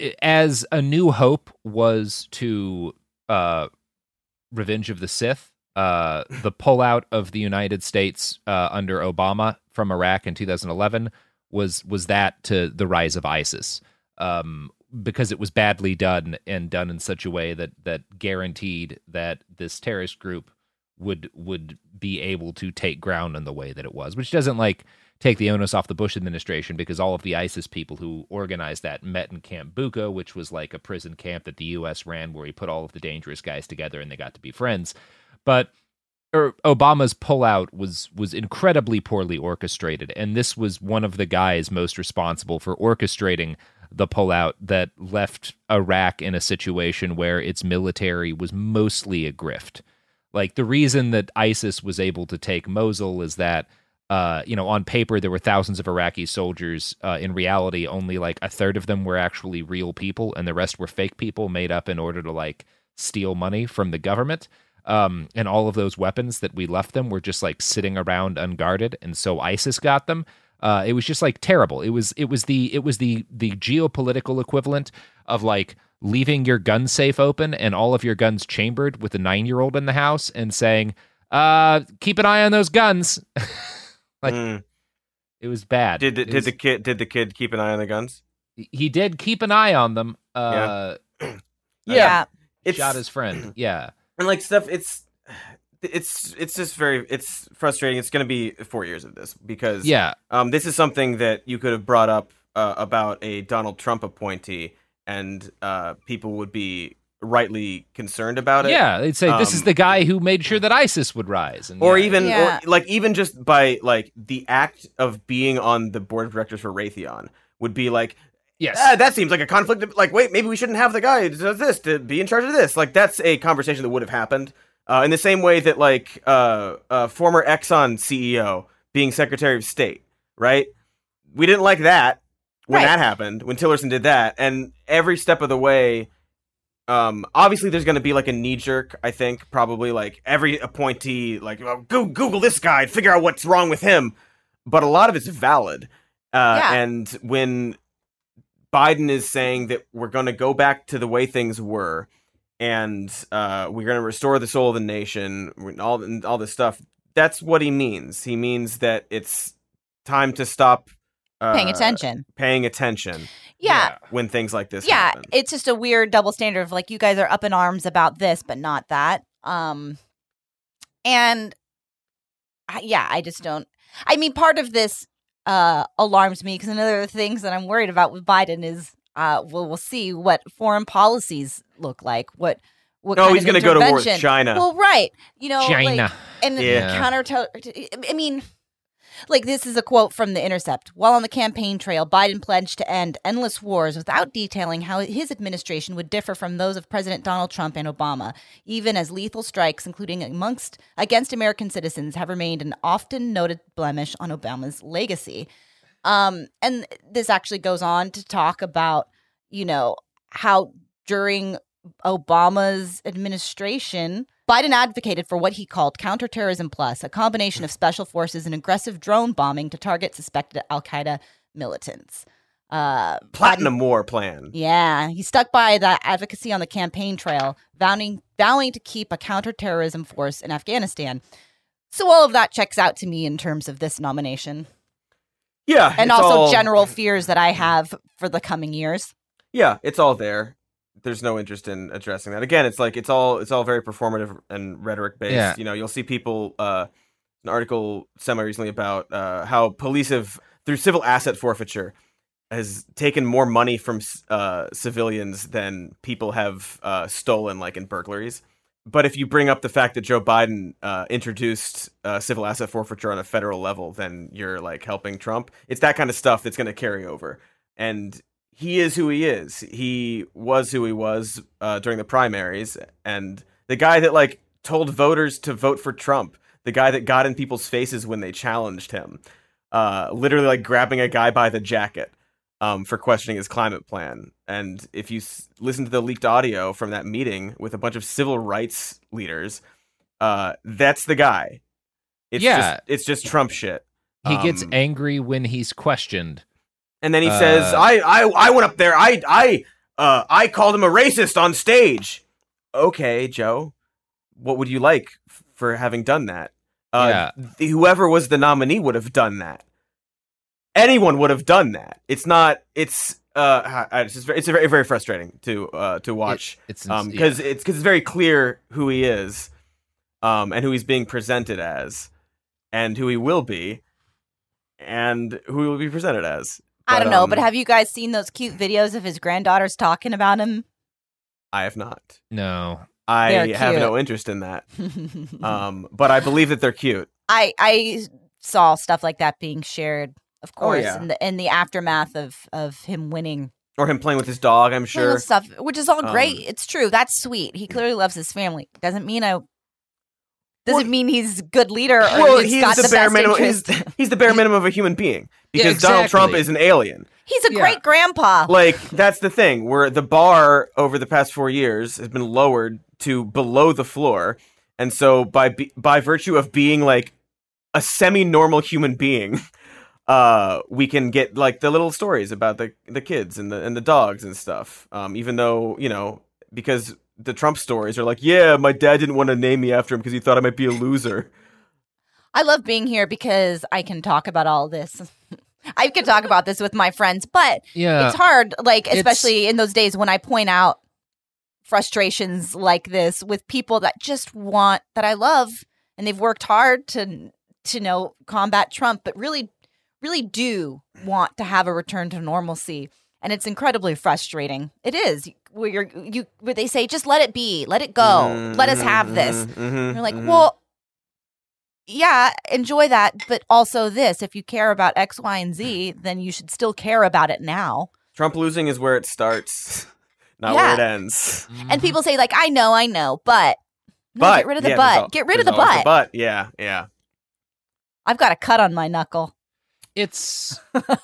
Speaker 8: as A New Hope was to uh, Revenge of the Sith, uh, the pullout of the United States uh, under Obama from Iraq in two thousand eleven was was that to the rise of ISIS. Um, because it was badly done and done in such a way that that guaranteed that this terrorist group would would be able to take ground in the way that it was, which doesn't like take the onus off the Bush administration, because all of the ISIS people who organized that met in Camp Bucca, which was like a prison camp that the U S ran, where he put all of the dangerous guys together and they got to be friends. But er, Obama's pullout was was incredibly poorly orchestrated, and this was one of the guys most responsible for orchestrating the pullout that left Iraq in a situation where its military was mostly a grift. Like, the reason that ISIS was able to take Mosul is that, uh, you know, on paper there were thousands of Iraqi soldiers. Uh, in reality, only like a third of them were actually real people, and the rest were fake people made up in order to like steal money from the government. Um, and all of those weapons that we left them were just like sitting around unguarded, and so ISIS got them. Uh, it was just like terrible. It was it was the it was the the geopolitical equivalent of like leaving your gun safe open and all of your guns chambered with a nine-year-old in the house and saying, uh, keep an eye on those guns. Like,
Speaker 10: mm.
Speaker 8: It was bad.
Speaker 10: Did the,
Speaker 8: It
Speaker 10: did
Speaker 8: was,
Speaker 10: the kid did the kid keep an eye on the guns?
Speaker 8: he did keep an eye on them. Uh,
Speaker 10: yeah,
Speaker 9: Yeah.
Speaker 10: It's,
Speaker 8: shot his friend. Yeah,
Speaker 10: and like stuff. It's it's it's just very it's frustrating. It's going to be four years of this because
Speaker 8: yeah,
Speaker 10: um, this is something that you could have brought up uh, about a Donald Trump appointee, and uh, people would be rightly concerned about it.
Speaker 8: yeah. They'd say this is
Speaker 10: Um,
Speaker 8: the guy who made sure that ISIS would rise, and
Speaker 10: or
Speaker 8: yeah.
Speaker 10: even
Speaker 9: Yeah.
Speaker 10: or like even just by like the act of being on the board of directors for Raytheon would be like,
Speaker 8: yes,
Speaker 10: ah, that seems like a conflict of, like, wait, maybe we shouldn't have the guy who does this to be in charge of this. Like, that's a conversation that would have happened uh, in the same way that like uh, uh, former Exxon C E O being Secretary of State, right? We didn't like that when
Speaker 9: Right.
Speaker 10: that happened, when Tillerson did that, and every step of the way. Um, obviously there's going to be like a knee jerk, I think, probably like every appointee, like, oh, go Google this guy and figure out what's wrong with him. But a lot of it's valid. Uh,
Speaker 9: Yeah.
Speaker 10: And when Biden is saying that we're going to go back to the way things were, and uh, we're going to restore the soul of the nation, and all, and all this stuff, that's what he means. He means that it's time to stop uh,
Speaker 9: Paying attention.
Speaker 10: Paying attention.
Speaker 9: Yeah.
Speaker 10: When things like this
Speaker 9: Yeah,
Speaker 10: happen.
Speaker 9: it's just a weird double standard of like, you guys are up in arms about this, but not that. Um, and I, yeah, I just don't. I mean, part of this uh, alarms me because another of the things that I'm worried about with Biden is, uh, we'll we'll see what foreign policies look like. What what?
Speaker 10: Oh,
Speaker 9: kind
Speaker 10: he's
Speaker 9: of
Speaker 10: gonna go to war with
Speaker 9: intervention.
Speaker 10: China.
Speaker 9: Well, right. You know,
Speaker 8: China.
Speaker 9: like, and
Speaker 10: Yeah.
Speaker 9: counter. I mean. Like, this is a quote from The Intercept. While on the campaign trail, Biden pledged to end endless wars without detailing how his administration would differ from those of President Donald Trump and Obama, even as lethal strikes, including amongst against American citizens, have remained an often noted blemish on Obama's legacy. Um, and this actually goes on to talk about, you know, how during Obama's administration, Biden advocated for what he called Counterterrorism Plus, a combination of special forces and aggressive drone bombing to target suspected al-Qaeda militants. Uh,
Speaker 10: Platinum War plan.
Speaker 9: Yeah, he stuck by that advocacy on the campaign trail, vowing, vowing to keep a counterterrorism force in Afghanistan. So all of that checks out to me in terms of this nomination.
Speaker 10: Yeah,
Speaker 9: and
Speaker 10: it's
Speaker 9: also
Speaker 10: all-
Speaker 9: general fears that I have for the coming years.
Speaker 10: Yeah, it's all there. There's no interest in addressing that. Again, it's like it's all it's all very performative and rhetoric based.
Speaker 8: Yeah.
Speaker 10: You know, you'll see people. Uh, an article semi recently about uh, how police have, through civil asset forfeiture, has taken more money from uh, civilians than people have uh, stolen, like in burglaries. But if you bring up the fact that Joe Biden uh, introduced uh, civil asset forfeiture on a federal level, then you're like helping Trump. It's that kind of stuff that's going to carry over. And he is who he is. He was who he was uh, during the primaries. And the guy that like told voters to vote for Trump, the guy that got in people's faces when they challenged him, uh, literally like grabbing a guy by the jacket um, for questioning his climate plan. And if you s- listen to the leaked audio from that meeting with a bunch of civil rights leaders, uh, that's the guy. It's
Speaker 8: Yeah.
Speaker 10: just, it's just Trump shit.
Speaker 8: He gets
Speaker 10: Um,
Speaker 8: angry when he's questioned.
Speaker 10: And then he
Speaker 8: Uh,
Speaker 10: says, I, I, I went up there. I, I, uh, I called him a racist on stage. Okay, Joe, what would you like f- for having done that? Uh, th- whoever was the nominee would have done that. Anyone would have done that. It's not, it's, uh, it's just very, it's very, very frustrating to, uh, to watch.
Speaker 8: It- it's-
Speaker 10: um, cause
Speaker 8: yeah.
Speaker 10: it's, cause it's very clear who he is, um, and who he's being presented as, and who he will be, and who he will be presented as.
Speaker 9: I don't know,
Speaker 10: um,
Speaker 9: but have you guys seen those cute videos of his granddaughters talking about him?
Speaker 10: I have not.
Speaker 8: No.
Speaker 10: I
Speaker 9: They're
Speaker 10: have
Speaker 9: cute.
Speaker 10: no interest in that. um, but I believe that they're cute.
Speaker 9: I I saw stuff like that being shared, of
Speaker 10: Oh,
Speaker 9: course,
Speaker 10: yeah.
Speaker 9: in the in the aftermath of of him winning.
Speaker 10: Or him playing with his dog, I'm
Speaker 9: Playing
Speaker 10: sure.
Speaker 9: with stuff, which is all
Speaker 10: Um,
Speaker 9: great. It's true. That's sweet. He clearly loves his family. Doesn't mean I. Doesn't mean he's a good leader or
Speaker 10: Well,
Speaker 9: he's
Speaker 10: he's
Speaker 9: got
Speaker 10: the,
Speaker 9: the,
Speaker 10: bare
Speaker 9: best
Speaker 10: minimum. He's,
Speaker 9: interest.
Speaker 10: he's the bare minimum of a human being because
Speaker 8: Yeah,
Speaker 10: Donald Trump
Speaker 8: exactly.
Speaker 10: is an alien.
Speaker 9: He's a great grandpa.
Speaker 10: Like that's the thing. Where the bar over the past four years has been lowered to below the floor, and so by be- by virtue of being like a semi-normal human being, uh, we can get like the little stories about the the kids and the and the dogs and stuff. Um, even though you know because the Trump stories are like, yeah, my dad didn't want to name me after him because he thought I might be a loser.
Speaker 9: I love being here because I can talk about all this. I can talk about this with my friends, but
Speaker 8: Yeah.
Speaker 9: it's hard, like,
Speaker 8: It's-
Speaker 9: especially in those days when I point out frustrations like this with people that just want, that I love, and they've worked hard to, to know, combat Trump, but really, really do want to have a return to normalcy. And it's incredibly frustrating. It is. Where you're, you, where they say, just let it be, let it go, let us have this.
Speaker 10: Mhm,
Speaker 9: You're like,
Speaker 10: mhm.
Speaker 9: well, yeah, enjoy that, but also this. If you care about X, Y, and Z, then you should still care about it now.
Speaker 10: Trump losing is where it starts, not
Speaker 9: Yeah.
Speaker 10: where it ends.
Speaker 9: And people say, like, I know, I know, but no,
Speaker 10: But
Speaker 9: get rid of the
Speaker 10: yeah, there's
Speaker 9: butt.
Speaker 10: al-
Speaker 9: Get rid of the
Speaker 10: there's always
Speaker 9: butt.
Speaker 10: But yeah, yeah.
Speaker 9: I've got a cut on my knuckle.
Speaker 8: It's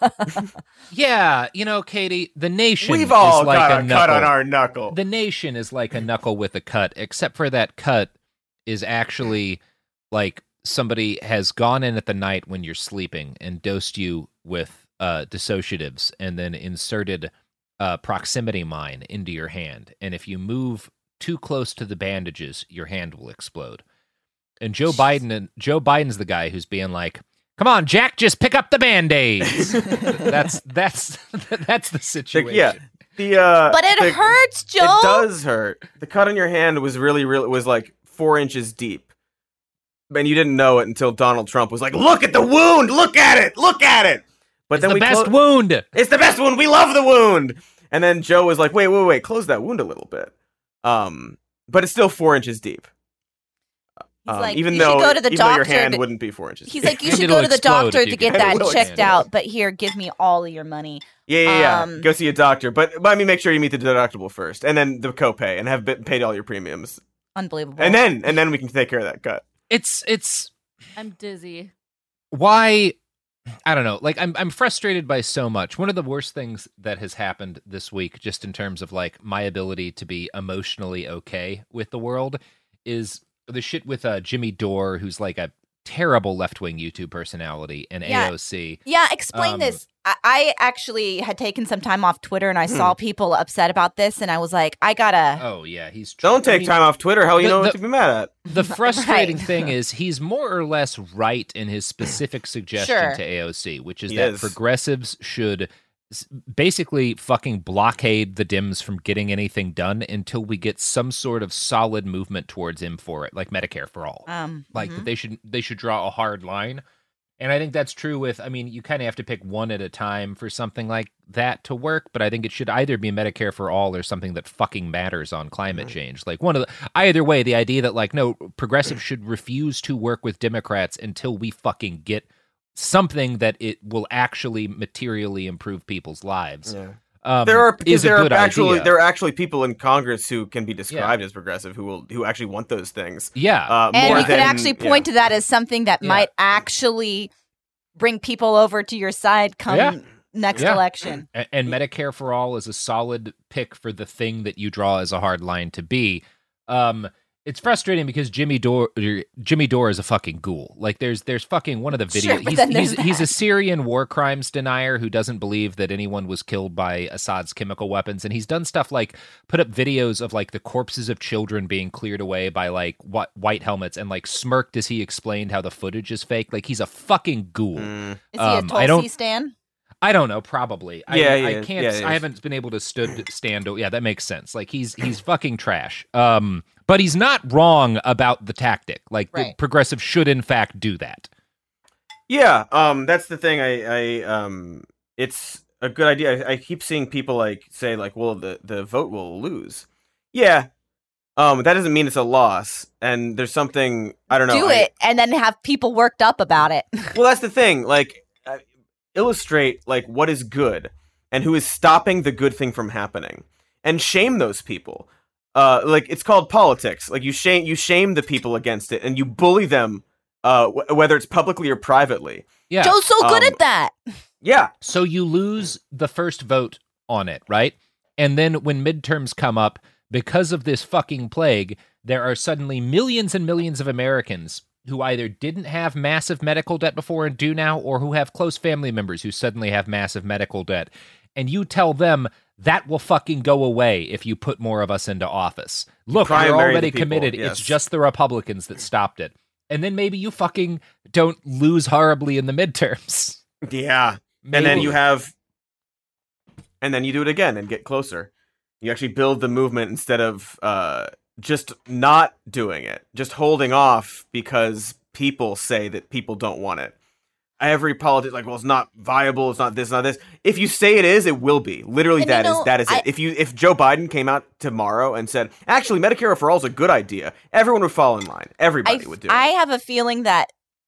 Speaker 8: yeah, you know, Katie, the nation
Speaker 10: We've all
Speaker 8: is like
Speaker 10: got
Speaker 8: a,
Speaker 10: a
Speaker 8: knuckle.
Speaker 10: cut on our knuckle.
Speaker 8: The nation is like a knuckle with a cut, except for that cut is actually like somebody has gone in at the night when you're sleeping and dosed you with uh, dissociatives and then inserted uh, proximity mine into your hand. And if you move too close to the bandages, your hand will explode. And Joe Biden and Joe Biden's the guy who's being like, "Come on, Jack, just pick up the band-aids." that's that's that's the situation.
Speaker 10: Yeah, the uh,
Speaker 9: But it
Speaker 10: the-
Speaker 9: hurts, Joe.
Speaker 10: It does hurt. The cut on your hand was really, really was like four inches deep, and you didn't know it until Donald Trump was like, "Look at the wound! Look at it! Look at it!" But
Speaker 8: It's
Speaker 10: then
Speaker 8: the
Speaker 10: we
Speaker 8: best
Speaker 10: clo-
Speaker 8: wound.
Speaker 10: It's the best wound. We love the wound. And then Joe was like, "Wait, wait, wait! Close that wound a little bit." Um, but it's still four inches deep.
Speaker 9: He's
Speaker 10: Um,
Speaker 9: like,
Speaker 10: even
Speaker 9: you
Speaker 10: though
Speaker 9: should go to the
Speaker 10: even though your
Speaker 9: doctor
Speaker 10: hand
Speaker 9: to-
Speaker 10: wouldn't be four inches.
Speaker 9: He's
Speaker 10: deep.
Speaker 9: like, you should go to the doctor to get
Speaker 10: And it
Speaker 9: that
Speaker 10: will
Speaker 9: checked
Speaker 10: explode.
Speaker 9: out, but here, give me all of your money.
Speaker 10: Yeah, yeah, yeah.
Speaker 9: Um,
Speaker 10: Go see a doctor, but, but I mean, make sure you meet the deductible first, and then the copay, and have been paid all your premiums,
Speaker 9: Unbelievable.
Speaker 10: and then and then we can take care of that cut.
Speaker 8: It's it's
Speaker 11: I'm dizzy.
Speaker 8: why I don't know. Like I'm I'm frustrated by so much. One of the worst things that has happened this week, just in terms of like my ability to be emotionally okay with the world, is the shit with uh, Jimmy Dore, who's like a terrible left-wing YouTube personality in
Speaker 9: Yeah.
Speaker 8: A O C.
Speaker 9: Yeah, explain
Speaker 8: Um,
Speaker 9: this. I, I actually had taken some time off Twitter, and I
Speaker 10: Hmm.
Speaker 9: saw people upset about this, and I was like, I gotta.
Speaker 8: Oh yeah, he's
Speaker 10: Don't take
Speaker 8: I mean,
Speaker 10: time off Twitter. Hell, you
Speaker 8: the-
Speaker 10: know what
Speaker 8: the-
Speaker 10: to be mad at.
Speaker 8: The frustrating
Speaker 9: Right.
Speaker 8: thing is he's more or less right in his specific suggestion
Speaker 9: Sure.
Speaker 8: to A O C, which is
Speaker 10: He
Speaker 8: that
Speaker 10: is.
Speaker 8: progressives should s- basically fucking blockade the Dems from getting anything done until we get some sort of solid movement towards him for it, like Medicare for all.
Speaker 9: Um,
Speaker 8: Like
Speaker 9: mhm.
Speaker 8: that they should they should draw a hard line. And I think that's true with, I mean, you kind of have to pick one at a time for something like that to work, but I think it should either be Medicare for all or something that fucking matters on climate change. Like one of the, either way, the idea that like, no, progressives should refuse to work with Democrats until we fucking get something that it will actually materially improve people's lives.
Speaker 10: Yeah.
Speaker 8: Um,
Speaker 10: there are
Speaker 8: is a
Speaker 10: there
Speaker 8: good
Speaker 10: are actually
Speaker 8: idea.
Speaker 10: there are actually people in Congress who can be described as progressive who will who actually want those things.
Speaker 8: Yeah,
Speaker 10: uh,
Speaker 9: And
Speaker 10: more
Speaker 9: you could
Speaker 10: than-
Speaker 9: actually point
Speaker 10: yeah.
Speaker 9: to that as something that
Speaker 8: Yeah.
Speaker 9: might actually bring people over to your side come
Speaker 8: Yeah.
Speaker 9: next
Speaker 8: Yeah.
Speaker 9: election.
Speaker 8: A- And Medicare for all is a solid pick for the thing that you draw as a hard line to be. Um, it's frustrating because Jimmy Dore, Jimmy Dore is a fucking ghoul. Like there's there's fucking one of the
Speaker 9: Sure,
Speaker 8: videos.
Speaker 9: but
Speaker 8: he's
Speaker 9: then
Speaker 8: he's,
Speaker 9: there's
Speaker 8: he's a
Speaker 9: that.
Speaker 8: Syrian war crimes denier who doesn't believe that anyone was killed by Assad's chemical weapons, and he's done stuff like put up videos of like the corpses of children being cleared away by like wh- white helmets, and like smirked as he explained how the footage is fake. Like he's a fucking ghoul.
Speaker 10: Mm.
Speaker 9: Is he
Speaker 8: Um,
Speaker 9: a
Speaker 8: I
Speaker 9: Tulsi
Speaker 8: don't-
Speaker 9: stan?
Speaker 8: I don't know, probably. I,
Speaker 10: Yeah,
Speaker 8: I
Speaker 10: yeah,
Speaker 8: can't.
Speaker 10: yeah, he
Speaker 8: I
Speaker 10: is.
Speaker 8: haven't been able to stood stand. Yeah, that makes sense. Like he's he's fucking trash. Um, but he's not wrong about the tactic. Like the
Speaker 9: Right.
Speaker 8: progressive should in fact do that.
Speaker 10: Yeah, um, that's the thing. I, I, um, it's a good idea. I, I keep seeing people like say like, well, the the vote will lose. Yeah, um, that doesn't mean it's a loss. And there's something I don't know.
Speaker 9: Do
Speaker 10: I-
Speaker 9: it and then have people worked up about it.
Speaker 10: Well, that's the thing. Like, uh, illustrate like what is good and who is stopping the good thing from happening, and shame those people. Uh, like it's called politics. Like you shame you shame the people against it, and you bully them, uh, w- whether it's publicly or privately.
Speaker 8: Yeah.
Speaker 9: Joe's so good
Speaker 10: Um,
Speaker 9: at that.
Speaker 10: Yeah.
Speaker 8: So you lose the first vote on it, right? And then when midterms come up, because of this fucking plague, there are suddenly millions and millions of Americans who either didn't have massive medical debt before and do now, or who have close family members who suddenly have massive medical debt. And you tell them that will fucking go away if you put more of us into office. Look, we're
Speaker 10: Primary
Speaker 8: already
Speaker 10: the people,
Speaker 8: committed.
Speaker 10: yes.
Speaker 8: It's just the Republicans that stopped it. And then maybe you fucking don't lose horribly in the midterms.
Speaker 10: Yeah. And then
Speaker 8: Maybe.
Speaker 10: you have, and then you do it again and get closer. You actually build the movement instead of uh, just not doing it, just holding off because people say that people don't want it. Every politics, like, well, it's not viable. It's not this, not this. If you say it is, it will be. Literally,
Speaker 9: And
Speaker 10: that
Speaker 9: you
Speaker 10: is
Speaker 9: know,
Speaker 10: that is
Speaker 9: I-
Speaker 10: it. If you if Joe Biden came out tomorrow and said, actually, Medicare for all is a good idea, everyone would fall in line. Everybody
Speaker 9: I,
Speaker 10: would do
Speaker 9: I
Speaker 10: it.
Speaker 9: have a feeling that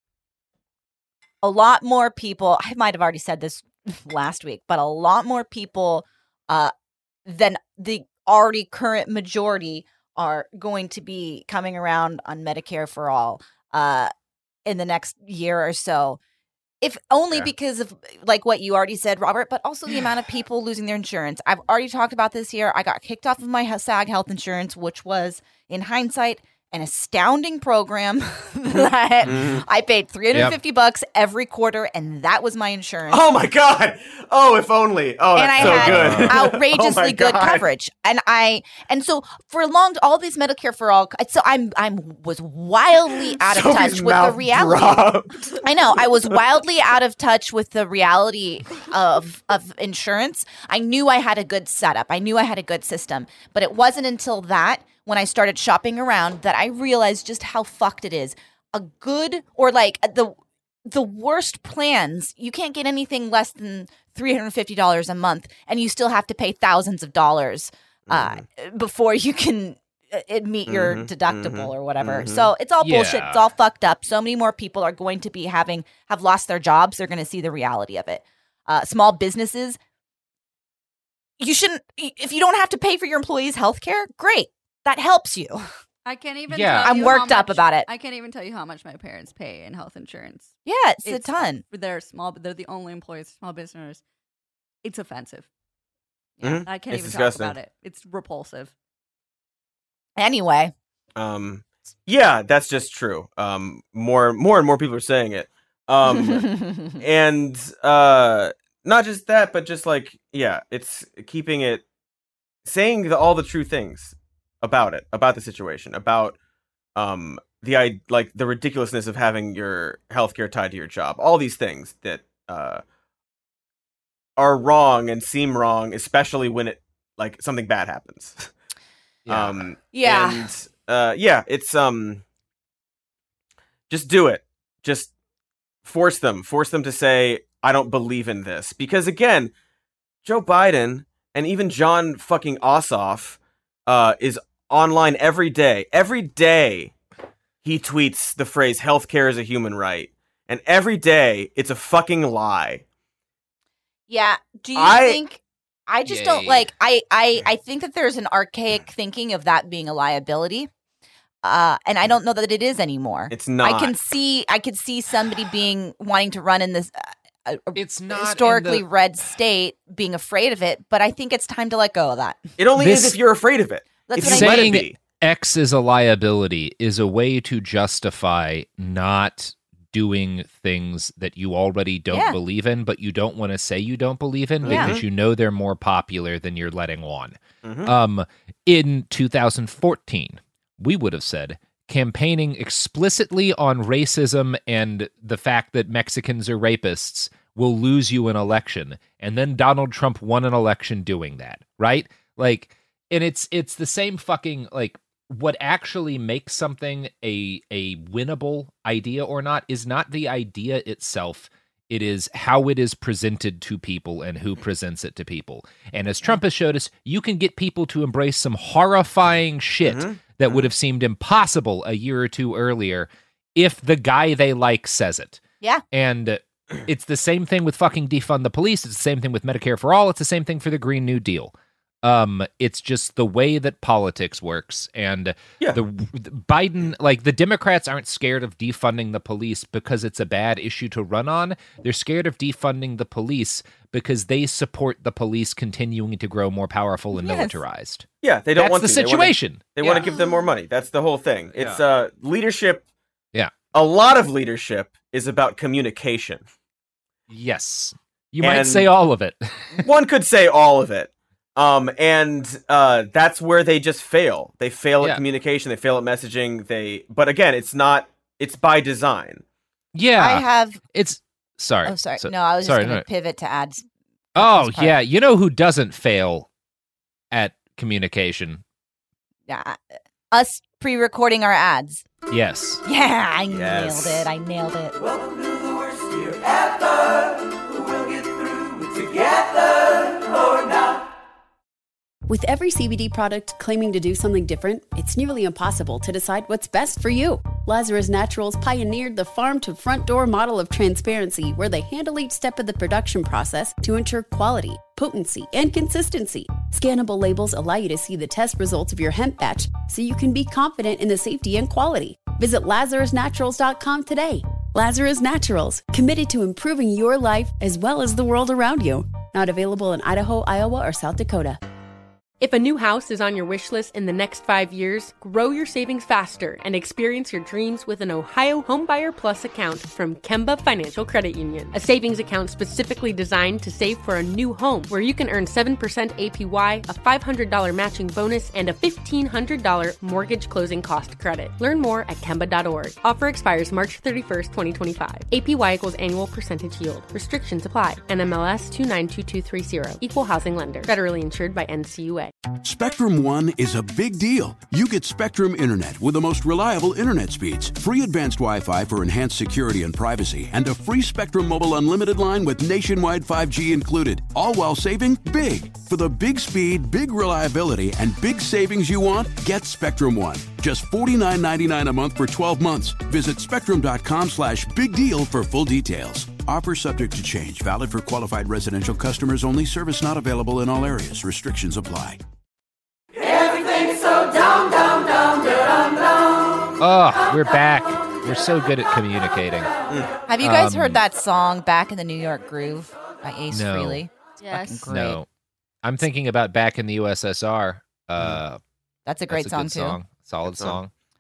Speaker 9: a lot more people, I might have already said this last week, but a lot more people uh, than the already current majority are going to be coming around on Medicare for all uh, in the next year or so. If only
Speaker 10: Yeah.
Speaker 9: because of like what you already said, Robert, but also the amount of people losing their insurance. I've already talked about this here. I got kicked off of my h- SAG health insurance, which was, in hindsight, an astounding program that
Speaker 10: Mhm.
Speaker 9: I paid three hundred fifty bucks every quarter, and that was my insurance.
Speaker 10: Oh my god! Oh, if only! Oh,
Speaker 9: and
Speaker 10: that's
Speaker 9: I
Speaker 10: so
Speaker 9: had
Speaker 10: good.
Speaker 9: outrageously
Speaker 10: Oh my
Speaker 9: good
Speaker 10: God.
Speaker 9: coverage, and I and so for long, all these Medicare for all. So I'm I'm was wildly out of
Speaker 10: Sophie's
Speaker 9: touch with the
Speaker 10: mouth
Speaker 9: reality.
Speaker 10: dropped.
Speaker 9: I know I was wildly out of touch with the reality of of insurance. I knew I had a good setup. I knew I had a good system, but it wasn't until that when I started shopping around that I realized just how fucked it is. A good or like the the worst plans, you can't get anything less than three hundred fifty dollars a month, and you still have to pay thousands of dollars uh, before you can uh, it meet your
Speaker 10: Mhm,
Speaker 9: deductible
Speaker 10: mhm,
Speaker 9: or whatever.
Speaker 10: mhm.
Speaker 9: So it's all bullshit.
Speaker 8: Yeah.
Speaker 9: It's all fucked up. So many more people are going to be having have lost their jobs. They're going to see the reality of it. Uh, small businesses, you shouldn't. If you don't have to pay for your employees' health care, great. That helps you.
Speaker 11: I can't even.
Speaker 8: Yeah.
Speaker 11: tell
Speaker 9: I'm
Speaker 11: you
Speaker 9: worked
Speaker 11: how
Speaker 9: up
Speaker 11: much-
Speaker 9: about it.
Speaker 11: I can't even tell you how much my parents pay in health insurance.
Speaker 9: Yeah, it's, a ton.
Speaker 11: They're small, but they're the only employees, small business. It's offensive.
Speaker 10: Mhm.
Speaker 11: I can't
Speaker 10: It's
Speaker 11: even
Speaker 10: disgusting.
Speaker 11: talk about it. It's repulsive.
Speaker 9: Anyway,
Speaker 10: Um, Yeah, that's just true. Um, more, more and more people are saying it. Um, and uh, not just that, but just like, yeah, it's keeping it, saying the, all the true things about it, about the situation, about um, the I like the ridiculousness of having your healthcare tied to your job. All these things that uh, are wrong and seem wrong, especially when it like something bad happens.
Speaker 8: Yeah.
Speaker 10: Um,
Speaker 9: Yeah.
Speaker 10: And uh, yeah, it's um, just do it. Just force them, force them to say, I don't believe in this. Because again, Joe Biden and even John fucking Ossoff uh, is online every day. Every day he tweets the phrase, healthcare is a human right. And every day it's a fucking lie.
Speaker 9: Yeah. Do you
Speaker 10: I-
Speaker 9: think I just
Speaker 8: Yay.
Speaker 9: don't like I, I I think that there's an archaic thinking of that being a liability. Uh, and I don't know that it is anymore.
Speaker 10: It's not.
Speaker 9: I can see I could see somebody being wanting to run in this uh,
Speaker 8: It's not in
Speaker 9: historically
Speaker 8: the-
Speaker 9: red state, being afraid of it, but I think it's time to let go of that.
Speaker 10: It only
Speaker 8: This-
Speaker 10: is if you're afraid of it.
Speaker 9: That's
Speaker 10: if
Speaker 9: what
Speaker 10: you
Speaker 9: I
Speaker 10: let
Speaker 8: Saying
Speaker 10: it be.
Speaker 8: X is a liability is a way to justify not doing things that you already don't
Speaker 9: Yeah.
Speaker 8: believe in, but you don't want to say you don't believe in
Speaker 9: Yeah.
Speaker 8: because you know they're more popular than you're letting on.
Speaker 10: Mhm.
Speaker 8: Um, in two thousand fourteen, we would have said campaigning explicitly on racism and the fact that Mexicans are rapists will lose you an election. And then Donald Trump won an election doing that, right? Like, and it's it's the same fucking, like, what actually makes something a a winnable idea or not is not the idea itself. It is how it is presented to people and who presents it to people. And as Trump has showed us, you can get people to embrace some horrifying shit
Speaker 10: Mm-hmm.
Speaker 8: that would have seemed impossible a year or two earlier if the guy they like says it.
Speaker 9: Yeah.
Speaker 8: And uh, it's the same thing with fucking defund the police. It's the same thing with Medicare for all. It's the same thing for the Green New Deal. Um, it's just the way that politics works. And
Speaker 10: Yeah.
Speaker 8: the, the Biden, like the Democrats aren't scared of defunding the police because it's a bad issue to run on. They're scared of defunding the police because they support the police continuing to grow more powerful and
Speaker 9: Yes.
Speaker 8: militarized.
Speaker 10: Yeah, they don't
Speaker 8: That's
Speaker 10: want
Speaker 8: the
Speaker 10: to. They wanna-
Speaker 8: situation.
Speaker 10: They want to
Speaker 8: Yeah.
Speaker 10: give them more money. That's the whole thing. It's
Speaker 8: Yeah.
Speaker 10: uh leadership.
Speaker 8: Yeah.
Speaker 10: A lot of leadership is about communication.
Speaker 8: Yes. You might
Speaker 10: And-
Speaker 8: say all of it.
Speaker 10: One could say all of it. Um, and uh, that's where they just fail. They fail
Speaker 8: Yeah.
Speaker 10: at communication. They fail at messaging. They, but again, it's not. It's by design.
Speaker 8: Yeah.
Speaker 9: I have
Speaker 8: It's sorry.
Speaker 9: Oh sorry.
Speaker 8: So-
Speaker 9: no, I was
Speaker 8: sorry,
Speaker 9: just gonna
Speaker 8: no.
Speaker 9: pivot to ads.
Speaker 8: Oh
Speaker 9: this part.
Speaker 8: yeah, you know who doesn't fail at communication?
Speaker 9: Yeah. Us pre-recording our ads.
Speaker 8: Yes.
Speaker 9: Yeah, I
Speaker 10: Yes.
Speaker 9: nailed it. I nailed it.
Speaker 7: Welcome to the worst year ever. We'll get through it together or not.
Speaker 5: With every C B D product claiming to do something different, it's nearly impossible to decide what's best for you. Lazarus Naturals pioneered the farm to front door model of transparency, where they handle each step of the production process to ensure quality, potency, and consistency. Scannable labels allow you to see the test results of your hemp batch so you can be confident in the safety and quality. Visit lazarus naturals dot com today. Lazarus Naturals, committed to improving your life as well as the world around you. Not available in Idaho, Iowa, or South Dakota.
Speaker 14: If a new house is on your wish list in the next five years, grow your savings faster and experience your dreams with an Ohio Homebuyer Plus account from Kemba Financial Credit Union. A savings account specifically designed to save for a new home, where you can earn seven percent A P Y, a five hundred dollars matching bonus, and a fifteen hundred dollars mortgage closing cost credit. Learn more at kemba dot org. Offer expires March thirty-first, twenty twenty-five. A P Y equals annual percentage yield. Restrictions apply. N M L S two nine two two three zero. Equal housing lender. Federally insured by N C U A.
Speaker 15: Spectrum One is a big deal. You get Spectrum Internet with the most reliable internet speeds, free advanced Wi-Fi for enhanced security and privacy, and a free Spectrum Mobile Unlimited line with nationwide five G included, all while saving big. For the big speed, big reliability, and big savings you want, get Spectrum One. Just forty-nine ninety-nine a month for twelve months. Visit spectrum.com slash big deal for full details. Offer subject to change. Valid for qualified residential customers only. Service not available in all areas. Restrictions apply.
Speaker 7: Everything's so dumb, dumb, dumb, dumb, dumb.
Speaker 8: Oh, we're back. We're so good at communicating.
Speaker 9: Have you guys
Speaker 8: Um,
Speaker 9: heard that song "Back in the New York Groove" by Ace
Speaker 8: No.
Speaker 9: Frehley?
Speaker 11: Yes.
Speaker 9: Fucking great.
Speaker 8: No. I'm thinking about Back in the U S S R. Uh,
Speaker 9: That's a great
Speaker 8: that's
Speaker 9: song
Speaker 8: good
Speaker 9: too.
Speaker 8: song. Solid
Speaker 10: Good song.
Speaker 8: song.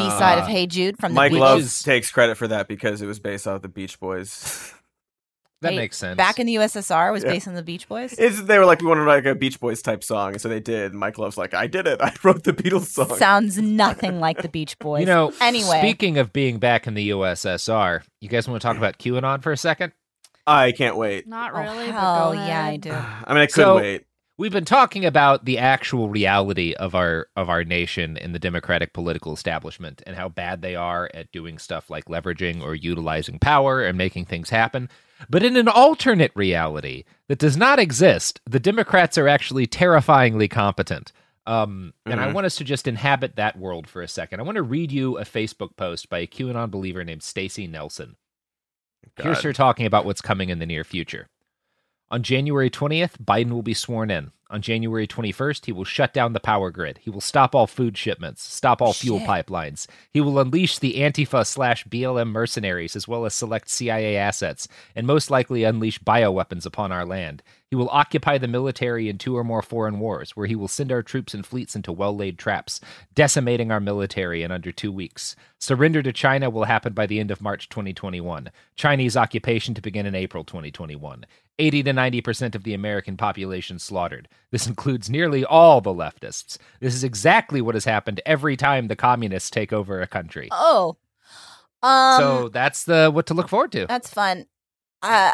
Speaker 9: B-side
Speaker 10: Uh,
Speaker 9: of Hey Jude from the
Speaker 10: Mike
Speaker 9: Beatles.
Speaker 10: Love takes credit for that because it was based off the Beach Boys.
Speaker 8: That
Speaker 9: Hey,
Speaker 8: makes sense.
Speaker 9: Back in the U S S R was
Speaker 10: Yeah.
Speaker 9: based on the Beach Boys.
Speaker 10: It's, they were like, we wanted like a Beach Boys type song, so they did. And Mike Love's like, I did it. I wrote the Beatles song.
Speaker 9: Sounds nothing like the Beach Boys.
Speaker 8: You know,
Speaker 9: anyway,
Speaker 8: speaking of being back in the U S S R, you guys want to talk about QAnon for a second?
Speaker 10: I can't wait.
Speaker 11: Not
Speaker 9: oh,
Speaker 11: really. but
Speaker 9: hell
Speaker 11: go
Speaker 9: yeah, I
Speaker 11: ahead.
Speaker 9: do.
Speaker 10: I mean, I could
Speaker 8: So-
Speaker 10: wait.
Speaker 8: We've been talking about the actual reality of our of our nation in the Democratic political establishment and how bad they are at doing stuff like leveraging or utilizing power and making things happen. But in an alternate reality that does not exist, the Democrats are actually terrifyingly competent. Um, and I
Speaker 10: Mhm.
Speaker 8: want us to just inhabit that world for a second. I want to read you a Facebook post by a QAnon believer named Stacey Nelson. Here's
Speaker 10: God.
Speaker 8: her talking about what's coming in the near future. On January twentieth, Biden will be sworn in. On January twenty-first, he will shut down the power grid. He will stop all food shipments, stop all fuel
Speaker 9: Shit.
Speaker 8: pipelines. He will unleash the Antifa slash B L M mercenaries as well as select C I A assets, and most likely unleash bioweapons upon our land. He will occupy the military in two or more foreign wars, where he will send our troops and fleets into well-laid traps, decimating our military in under two weeks. Surrender to China will happen by the end of March twenty twenty-one. Chinese occupation to begin in April twenty twenty-one. eighty to ninety percent of the American population slaughtered. This includes nearly all the leftists. This is exactly what has happened every time the communists take over a country.
Speaker 9: Oh, um,
Speaker 8: so that's the what to look forward to.
Speaker 9: that's fun. Uh,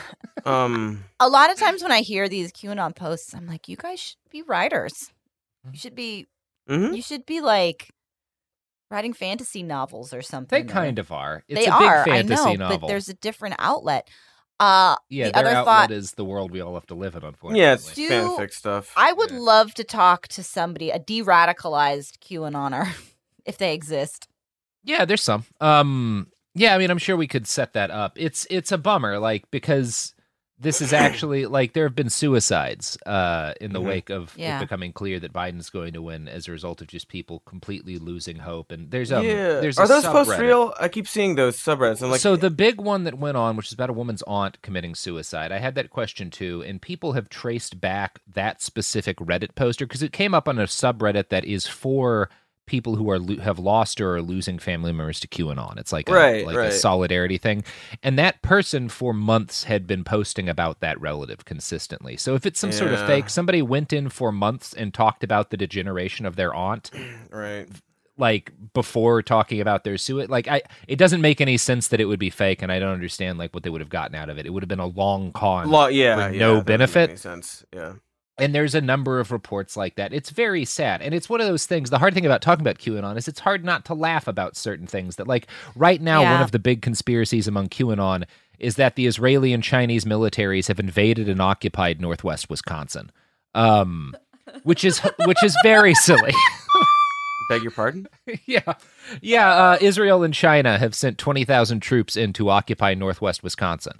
Speaker 10: Um,
Speaker 9: a lot of times when I hear these QAnon posts, I'm like, you guys should be writers. You should be.
Speaker 10: mhm.
Speaker 9: You should be like writing fantasy novels or
Speaker 8: They
Speaker 9: something.
Speaker 8: kind of are. It's
Speaker 9: they
Speaker 8: a big
Speaker 9: are.
Speaker 8: fantasy
Speaker 9: I know,
Speaker 8: novel.
Speaker 9: but there's a different outlet. Uh,
Speaker 8: yeah,
Speaker 9: the
Speaker 8: their
Speaker 9: other
Speaker 8: outlet
Speaker 9: thought.
Speaker 8: is the world we all have to live in, unfortunately.
Speaker 10: yeah, it's
Speaker 9: Do-
Speaker 10: fanfic stuff.
Speaker 9: I would love to talk to somebody, a de-radicalized QAnoner, if they exist.
Speaker 8: Yeah, there's some. Um, yeah, I mean, I'm sure we could set that up. It's it's a bummer, like because this is actually like there have been suicides uh, in the
Speaker 10: Mhm.
Speaker 8: wake of
Speaker 9: Yeah.
Speaker 8: it becoming clear that Biden's going to win as a result of just people completely losing hope. And there's um,
Speaker 10: yeah.
Speaker 8: there's
Speaker 10: Are
Speaker 8: a
Speaker 10: those posts
Speaker 8: subreddit.
Speaker 10: real? I keep seeing those subreddits. I'm like,
Speaker 8: so the big one that went on, which is about a woman's aunt committing suicide, I had that question too, and people have traced back that specific Reddit poster because it came up on a subreddit that is for people who are lo- have lost or are losing family members to QAnon. It's like a,
Speaker 10: Right,
Speaker 8: like
Speaker 10: right.
Speaker 8: a solidarity thing, and that person for months had been posting about that relative consistently. So if it's some sort of
Speaker 10: Yeah.
Speaker 8: fake, somebody went in for months and talked about the degeneration of their aunt.
Speaker 10: right.
Speaker 8: Like before talking about their suicide, like I, it doesn't make any sense that it would be fake, and I don't understand like what they would have gotten out of it. It would have been a long con,
Speaker 10: Lo- yeah,
Speaker 8: with
Speaker 10: yeah,
Speaker 8: no
Speaker 10: that doesn't make
Speaker 8: benefit.
Speaker 10: any sense. Yeah.
Speaker 8: And there's a number of reports like that. It's very sad, and it's one of those things. The hard thing about talking about QAnon is it's hard not to laugh about certain things. That like right now,
Speaker 9: Yeah.
Speaker 8: one of the big conspiracies among QAnon is that the Israeli and Chinese militaries have invaded and occupied northwest Wisconsin, um, which is which is very silly.
Speaker 10: Beg your pardon?
Speaker 8: yeah. Yeah. Uh, Israel and China have sent twenty thousand troops in to occupy northwest Wisconsin.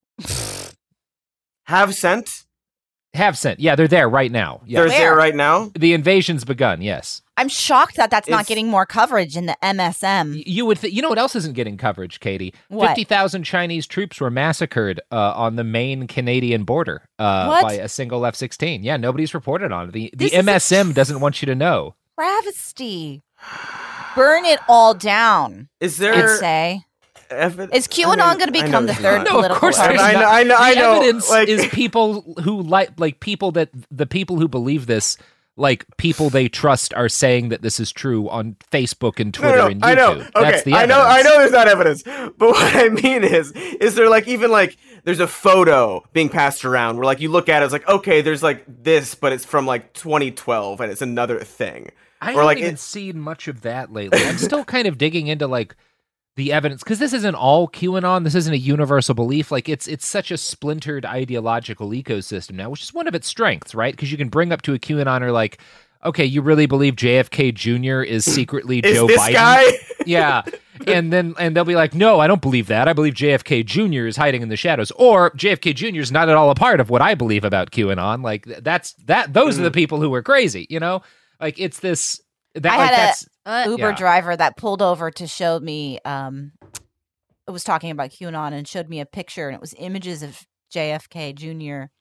Speaker 10: Have sent?
Speaker 8: Have sent. Yeah, they're there right now. Yeah.
Speaker 10: They're there
Speaker 9: Where?
Speaker 10: right now?
Speaker 8: The invasion's begun, yes.
Speaker 9: I'm shocked that that's not
Speaker 10: It's-
Speaker 9: getting more coverage in the M S M.
Speaker 8: Y- You would th- you know what else isn't getting coverage, Katie?
Speaker 9: What?
Speaker 8: fifty thousand Chinese troops were massacred uh, on the main Canadian border uh,
Speaker 9: What?
Speaker 8: by a single F sixteen. Yeah, nobody's reported on it. The,
Speaker 9: This
Speaker 8: the
Speaker 9: is a
Speaker 8: M S M doesn't want you to know.
Speaker 9: Travesty. Burn it all down.
Speaker 10: Is
Speaker 9: I'd
Speaker 10: there
Speaker 9: say.
Speaker 10: evi-
Speaker 9: Is QAnon
Speaker 10: I mean,
Speaker 9: going to
Speaker 10: I know
Speaker 9: become the
Speaker 10: there's
Speaker 9: third
Speaker 10: not.
Speaker 8: No, of
Speaker 9: political
Speaker 8: course
Speaker 9: party?
Speaker 8: there's
Speaker 10: I know-
Speaker 8: not.
Speaker 10: I know- I
Speaker 8: the
Speaker 10: know,
Speaker 8: evidence
Speaker 10: like-
Speaker 8: is people who like like people that the people who believe this, like people they trust, are saying that this is true on Facebook and Twitter
Speaker 10: No, no,
Speaker 8: and
Speaker 10: no,
Speaker 8: YouTube.
Speaker 10: I know. Okay,
Speaker 8: That's the
Speaker 10: I
Speaker 8: evidence.
Speaker 10: know. I know. There's not evidence, but what I mean is, is there like even like there's a photo being passed around where like you look at it, it's like okay, there's like this, but it's from like twenty twelve and it's another thing.
Speaker 8: I
Speaker 10: Or,
Speaker 8: haven't
Speaker 10: like,
Speaker 8: even
Speaker 10: it-
Speaker 8: seen much of that lately. I'm still kind of digging into like the evidence because this isn't all QAnon. This isn't a universal belief. Like it's it's such a splintered ideological ecosystem now, which is one of its strengths, right? Because you can bring up to a QAnoner like, okay, you really believe J F K Junior is secretly
Speaker 10: Is
Speaker 8: Joe
Speaker 10: this
Speaker 8: Biden?
Speaker 10: guy?
Speaker 8: Yeah. And then and they'll be like, no, I don't believe that. I believe J F K Junior is hiding in the shadows, or J F K Junior is not at all a part of what I believe about QAnon. Like that's that. Those
Speaker 10: Mm.
Speaker 8: are the people who are crazy. You know, like it's this. That
Speaker 9: I
Speaker 8: like
Speaker 9: had a-
Speaker 8: that's
Speaker 11: Uh,
Speaker 9: Uber
Speaker 8: Yeah.
Speaker 9: driver that pulled over to show me um it was talking about QAnon and showed me a picture and it was images of J F K Junior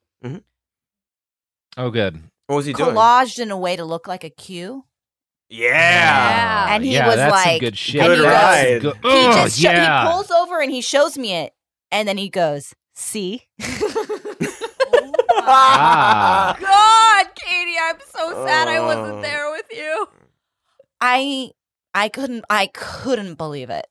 Speaker 8: oh good.
Speaker 10: What was he doing?
Speaker 9: collaged in a way to look like a Q.
Speaker 10: Yeah.
Speaker 9: and he
Speaker 8: yeah,
Speaker 9: was
Speaker 8: that's
Speaker 9: like,
Speaker 8: some good shit.
Speaker 9: and he
Speaker 10: Good
Speaker 9: goes-
Speaker 10: ride.
Speaker 8: Good-
Speaker 9: He
Speaker 8: Ugh,
Speaker 9: just sho-
Speaker 8: yeah.
Speaker 9: he pulls over and he shows me it, and then he goes, "See."
Speaker 8: Ah.
Speaker 11: God, Katie, I'm so sad I wasn't there with you.
Speaker 9: I I couldn't I couldn't believe it.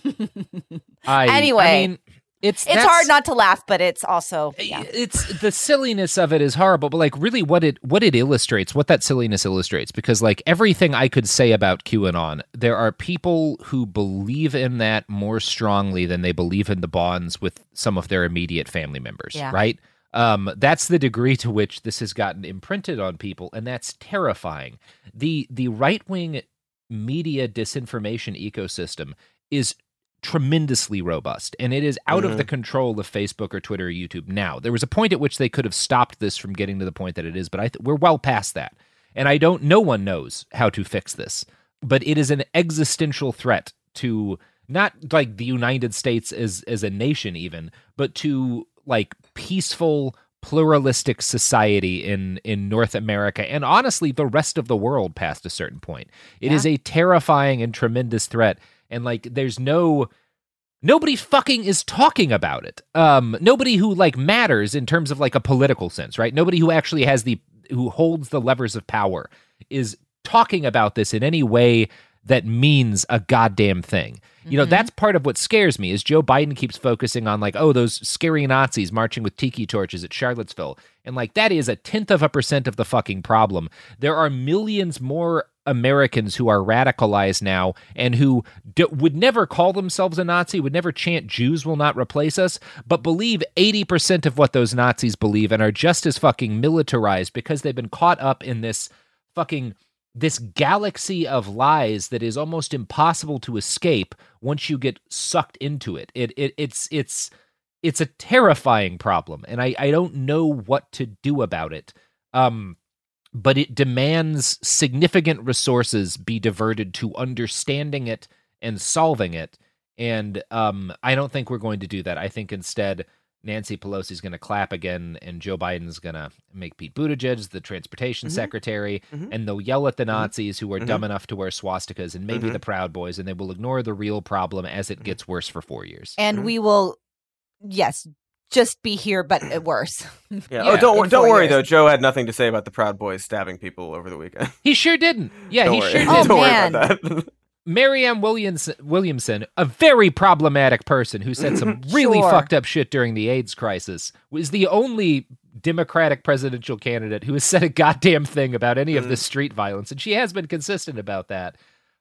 Speaker 8: I,
Speaker 9: Anyway,
Speaker 8: I mean, it's
Speaker 9: It's
Speaker 8: that's-
Speaker 9: hard not to laugh, but it's also yeah.
Speaker 8: It's the silliness of it is horrible, but like really what it what it illustrates, what that silliness illustrates, because like everything I could say about QAnon, there are people who believe in that more strongly than they believe in the bonds with some of their immediate family members,
Speaker 9: Yeah.
Speaker 8: right? Um, that's the degree to which this has gotten imprinted on people, and that's terrifying. The the right-wing media disinformation ecosystem is tremendously robust, and it is out
Speaker 10: Mhm.
Speaker 8: of the control of Facebook or Twitter or YouTube now. There was a point at which they could have stopped this from getting to the point that it is, but I th- we're well past that. And I don't, no one knows how to fix this, but it is an existential threat to not like the United States as, as a nation even, but to like peaceful, pluralistic society in, in North America and honestly the rest of the world past a certain point. It
Speaker 9: Yeah.
Speaker 8: is a terrifying and tremendous threat. And like, there's no, nobody fucking is talking about it. Um, nobody who like matters in terms of like a political sense, right? Nobody who actually has the, who holds the levers of power is talking about this in any way that means a goddamn thing. You know,
Speaker 9: Mhm.
Speaker 8: that's part of what scares me is Joe Biden keeps focusing on like, oh, those scary Nazis marching with tiki torches at Charlottesville. And like, that is a tenth of a percent of the fucking problem. There are millions more Americans who are radicalized now and who d- would never call themselves a Nazi, would never chant Jews will not replace us, but believe eighty percent of what those Nazis believe and are just as fucking militarized because they've been caught up in this fucking this galaxy of lies that is almost impossible to escape once you get sucked into it. It, it it's it's it's a terrifying problem, and I, I don't know what to do about it. Um, but it demands significant resources be diverted to understanding it and solving it. And um, I don't think we're going to do that. I think instead Nancy Pelosi's going to clap again, and Joe Biden's going to make Pete Buttigieg the transportation
Speaker 10: Mhm.
Speaker 8: secretary,
Speaker 10: Mhm.
Speaker 8: and they'll yell at the
Speaker 10: Mhm.
Speaker 8: Nazis who are
Speaker 10: Mhm.
Speaker 8: dumb enough to wear swastikas and maybe
Speaker 10: Mhm.
Speaker 8: the Proud Boys, and they will ignore the real problem as it gets worse for four years.
Speaker 9: And we will, yes, just be here, but worse.
Speaker 10: Yeah. Oh, don't wor-
Speaker 9: In
Speaker 10: don't
Speaker 9: four
Speaker 10: worry
Speaker 9: years.
Speaker 10: though. Joe had nothing to say about the Proud Boys stabbing people over the weekend.
Speaker 8: He sure didn't. Yeah,
Speaker 10: Don't
Speaker 8: he
Speaker 10: worry.
Speaker 8: sure
Speaker 10: Don't
Speaker 8: didn't.
Speaker 9: Oh,
Speaker 10: worry
Speaker 9: man.
Speaker 10: about that.
Speaker 8: Marianne Williams- Williamson, a very problematic person who said some really
Speaker 9: Sure.
Speaker 8: fucked up shit during the AIDS crisis, was the only Democratic presidential candidate who has said a goddamn thing about any of
Speaker 10: Mm.
Speaker 8: this street violence, and she has been consistent about that.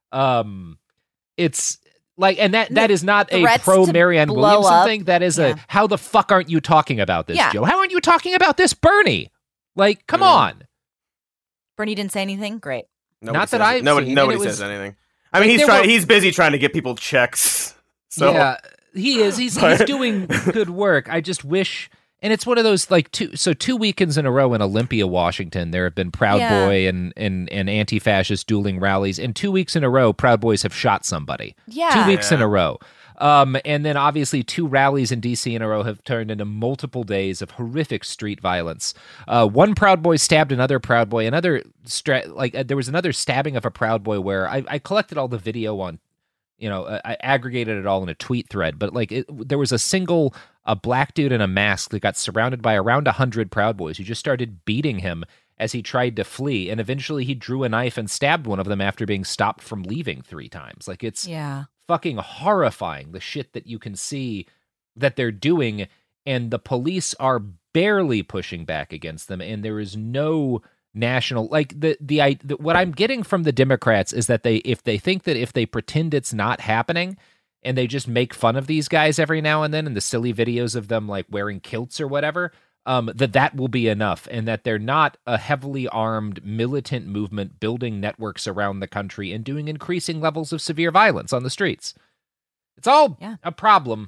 Speaker 8: Um, it's like, and that that is not a
Speaker 9: Threats
Speaker 8: pro
Speaker 9: to
Speaker 8: Marianne
Speaker 9: blow
Speaker 8: Williamson
Speaker 9: up.
Speaker 8: thing. That is
Speaker 9: Yeah.
Speaker 8: a how the fuck aren't you talking about this,
Speaker 9: Yeah.
Speaker 8: Joe? How aren't you talking about this, Bernie? Like, come
Speaker 10: Yeah.
Speaker 8: on.
Speaker 9: Bernie didn't say anything. Great.
Speaker 10: Nobody
Speaker 8: Not that
Speaker 10: says-
Speaker 8: I've
Speaker 10: nobody,
Speaker 8: seen, and
Speaker 10: nobody
Speaker 8: it was-
Speaker 10: says anything. I mean,
Speaker 8: like,
Speaker 10: he's
Speaker 8: there
Speaker 10: trying.
Speaker 8: were-
Speaker 10: He's busy trying to get people checks. So
Speaker 8: Yeah, he is. He's he's
Speaker 10: But-
Speaker 8: doing good work. I just wish, and it's one of those like two. So two weekends in a row in Olympia, Washington, there have been Proud
Speaker 9: Yeah.
Speaker 8: Boy and and and anti-fascist dueling rallies, and two weeks in a row, Proud Boys have shot somebody.
Speaker 9: Yeah.
Speaker 8: Two weeks in
Speaker 10: Yeah.
Speaker 8: a row. Um, and then obviously two rallies in D C in a row have turned into multiple days of horrific street violence. Uh, one Proud Boy stabbed another Proud Boy. Another stra- like uh, there was another stabbing of a Proud Boy where I, I collected all the video on, you know, uh, I aggregated it all in a tweet thread. But like it, there was a single a black dude in a mask that got surrounded by around a hundred Proud Boys who just started beating him as he tried to flee, and eventually he drew a knife and stabbed one of them after being stopped from leaving three times. Like it's
Speaker 9: Yeah.
Speaker 8: fucking horrifying, the shit that you can see that they're doing, and the police are barely pushing back against them, and there is no national like the the, I, the what I'm getting from the Democrats is that they if they think that if they pretend it's not happening and they just make fun of these guys every now and then in the silly videos of them like wearing kilts or whatever, um, that that will be enough, and that they're not a heavily armed militant movement building networks around the country and doing increasing levels of severe violence on the streets. It's all
Speaker 9: Yeah.
Speaker 8: a problem.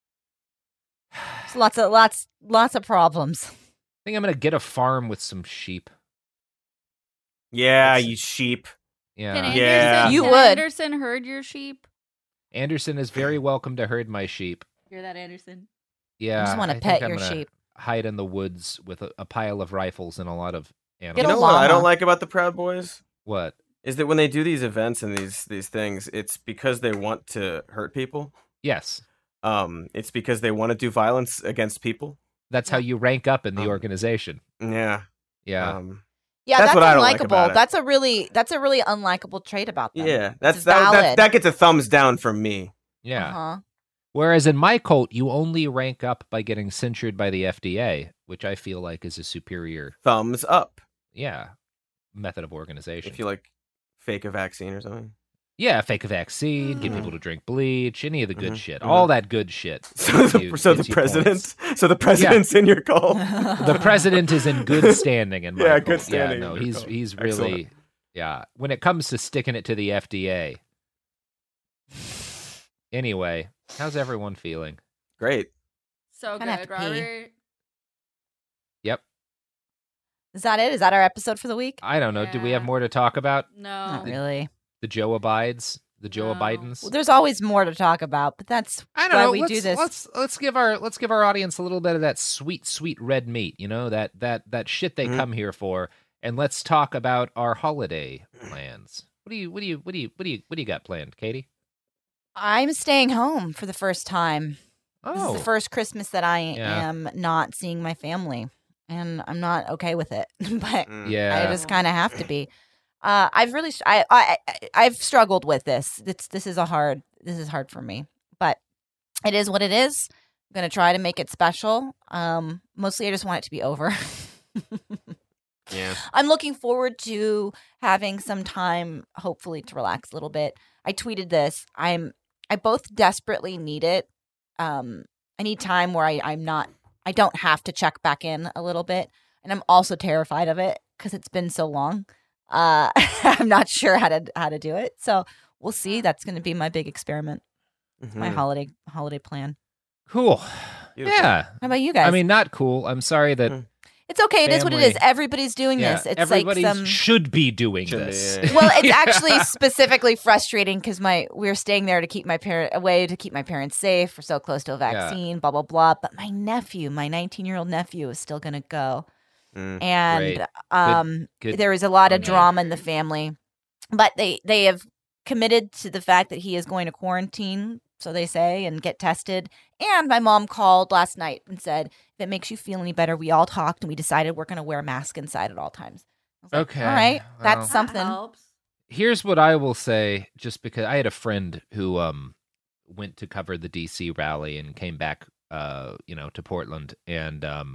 Speaker 9: So lots of lots lots of problems.
Speaker 8: I think I'm going to get a farm with some sheep.
Speaker 10: yeah, you sheep.
Speaker 8: Yeah.
Speaker 11: Can Anderson,
Speaker 10: Yeah.
Speaker 9: You
Speaker 11: can
Speaker 9: would.
Speaker 11: Anderson herd your sheep?
Speaker 8: Anderson is very welcome to herd my sheep.
Speaker 11: Hear that, Anderson?
Speaker 8: Yeah.
Speaker 9: I just wanna
Speaker 8: think
Speaker 9: pet
Speaker 8: I'm
Speaker 9: your
Speaker 8: gonna
Speaker 9: sheep.
Speaker 8: Hide in the woods with a, a pile of rifles and a lot of animals.
Speaker 9: Get
Speaker 10: You
Speaker 9: a
Speaker 10: know what I
Speaker 9: llama.
Speaker 10: don't like about the Proud Boys?
Speaker 8: What?
Speaker 10: is that when they do these events and these these things, it's because they want to hurt people.
Speaker 8: Yes.
Speaker 10: Um, it's because they want to do violence against people.
Speaker 8: That's how you rank up in the um, organization.
Speaker 10: Yeah.
Speaker 8: Yeah.
Speaker 10: Um,
Speaker 9: yeah,
Speaker 10: that's,
Speaker 9: that's
Speaker 10: what I don't like
Speaker 9: unlikable.
Speaker 10: about it.
Speaker 9: That's a really that's a really unlikable trait about them.
Speaker 10: Yeah, that's
Speaker 9: It's
Speaker 10: that, that.
Speaker 9: valid.
Speaker 10: That gets a thumbs down from me.
Speaker 8: Yeah.
Speaker 9: Uh-huh.
Speaker 8: Whereas in my cult, you only rank up by getting censured by the F D A, which I feel like is a superior
Speaker 10: thumbs up.
Speaker 8: Yeah, method of organization.
Speaker 10: If you like fake a vaccine or something.
Speaker 8: Yeah, fake a vaccine, get people to drink bleach, any of the good
Speaker 10: Mhm,
Speaker 8: shit,
Speaker 10: mhm.
Speaker 8: all that good shit.
Speaker 10: So the,
Speaker 8: you-
Speaker 10: so the
Speaker 8: gets you
Speaker 10: president,
Speaker 8: points.
Speaker 10: so the president's in your cult.
Speaker 8: The president is in good standing in my
Speaker 10: Yeah,
Speaker 8: cult.
Speaker 10: good standing
Speaker 8: Yeah, no,
Speaker 10: in your
Speaker 8: he's
Speaker 10: cult.
Speaker 8: he's really
Speaker 10: Excellent.
Speaker 8: yeah. When it comes to sticking it to the F D A. Anyway, how's everyone feeling?
Speaker 10: Great.
Speaker 11: So
Speaker 9: Kinda have
Speaker 11: good,
Speaker 9: to pee.
Speaker 11: Robert.
Speaker 8: Yep.
Speaker 9: Is that it? Is that our episode for the week?
Speaker 8: I don't know. Do we have more to talk about?
Speaker 11: No.
Speaker 9: Not really.
Speaker 8: The Joe Abides, the Joe
Speaker 11: No.
Speaker 8: Bidens.
Speaker 9: Well, there's always more to talk about, but that's
Speaker 8: I don't
Speaker 9: why
Speaker 8: know.
Speaker 9: we
Speaker 8: let's,
Speaker 9: do this.
Speaker 8: Let's let's give our let's give our audience a little bit of that sweet sweet red meat. You know that that that shit they
Speaker 10: Mhm.
Speaker 8: come here for, and let's talk about our holiday plans. What do you what do you what do you what do you what do you got planned, Katie?
Speaker 9: I'm staying home for the first time. This is
Speaker 8: Oh.
Speaker 9: the first Christmas that I
Speaker 8: Yeah.
Speaker 9: am not seeing my family, and I'm not okay with it. But
Speaker 10: Mm.
Speaker 8: Yeah.
Speaker 9: I just kind of have to be. Uh, I've really, I, I, I, I've struggled with this. It's, this is a hard, this is hard for me, but it is what it is. I'm gonna try to make it special. Um, mostly, I just want it to be over.
Speaker 10: Yeah.
Speaker 9: I'm looking forward to having some time, hopefully, to relax a little bit. I tweeted this. I'm, I both desperately need it. Um, I need time where I, I'm not, I don't have to check back in a little bit, and I'm also terrified of it because it's been so long. Uh, I'm not sure how to how to do it, so we'll see. That's going to be my big experiment. It's my
Speaker 10: Mhm.
Speaker 9: holiday holiday plan.
Speaker 8: Cool.
Speaker 10: Beautiful.
Speaker 8: Yeah.
Speaker 9: How about you guys?
Speaker 8: I mean, not cool. I'm sorry that
Speaker 10: Mm.
Speaker 9: it's okay. It is what it is.
Speaker 8: family-
Speaker 9: Everybody's doing
Speaker 8: yeah,
Speaker 9: this. It's
Speaker 8: everybody
Speaker 9: like some.
Speaker 8: should be doing
Speaker 10: Should be,
Speaker 8: this.
Speaker 10: yeah.
Speaker 9: Well, it's
Speaker 8: Yeah.
Speaker 9: actually specifically frustrating because my we were staying there to keep my parent away to keep my parents safe. We're so close to a vaccine. Blah blah blah. But my nephew, my nineteen year old nephew, is still going to go.
Speaker 10: Mm.
Speaker 9: and
Speaker 8: Great.
Speaker 9: um,
Speaker 8: good
Speaker 9: there was a lot of
Speaker 8: on you.
Speaker 9: drama in the family. But they they have committed to the fact that he is going to quarantine, so they say, and get tested. And my mom called last night and said, "If it makes you feel any better, we all talked and we decided we're going to wear a mask inside at all times." I was like,
Speaker 8: Okay,
Speaker 9: all right,
Speaker 8: well.
Speaker 9: that's
Speaker 11: That
Speaker 9: something.
Speaker 11: helps.
Speaker 8: Here's what I will say, just because I had a friend who um went to cover the D C rally and came back, uh, you know, to Portland and um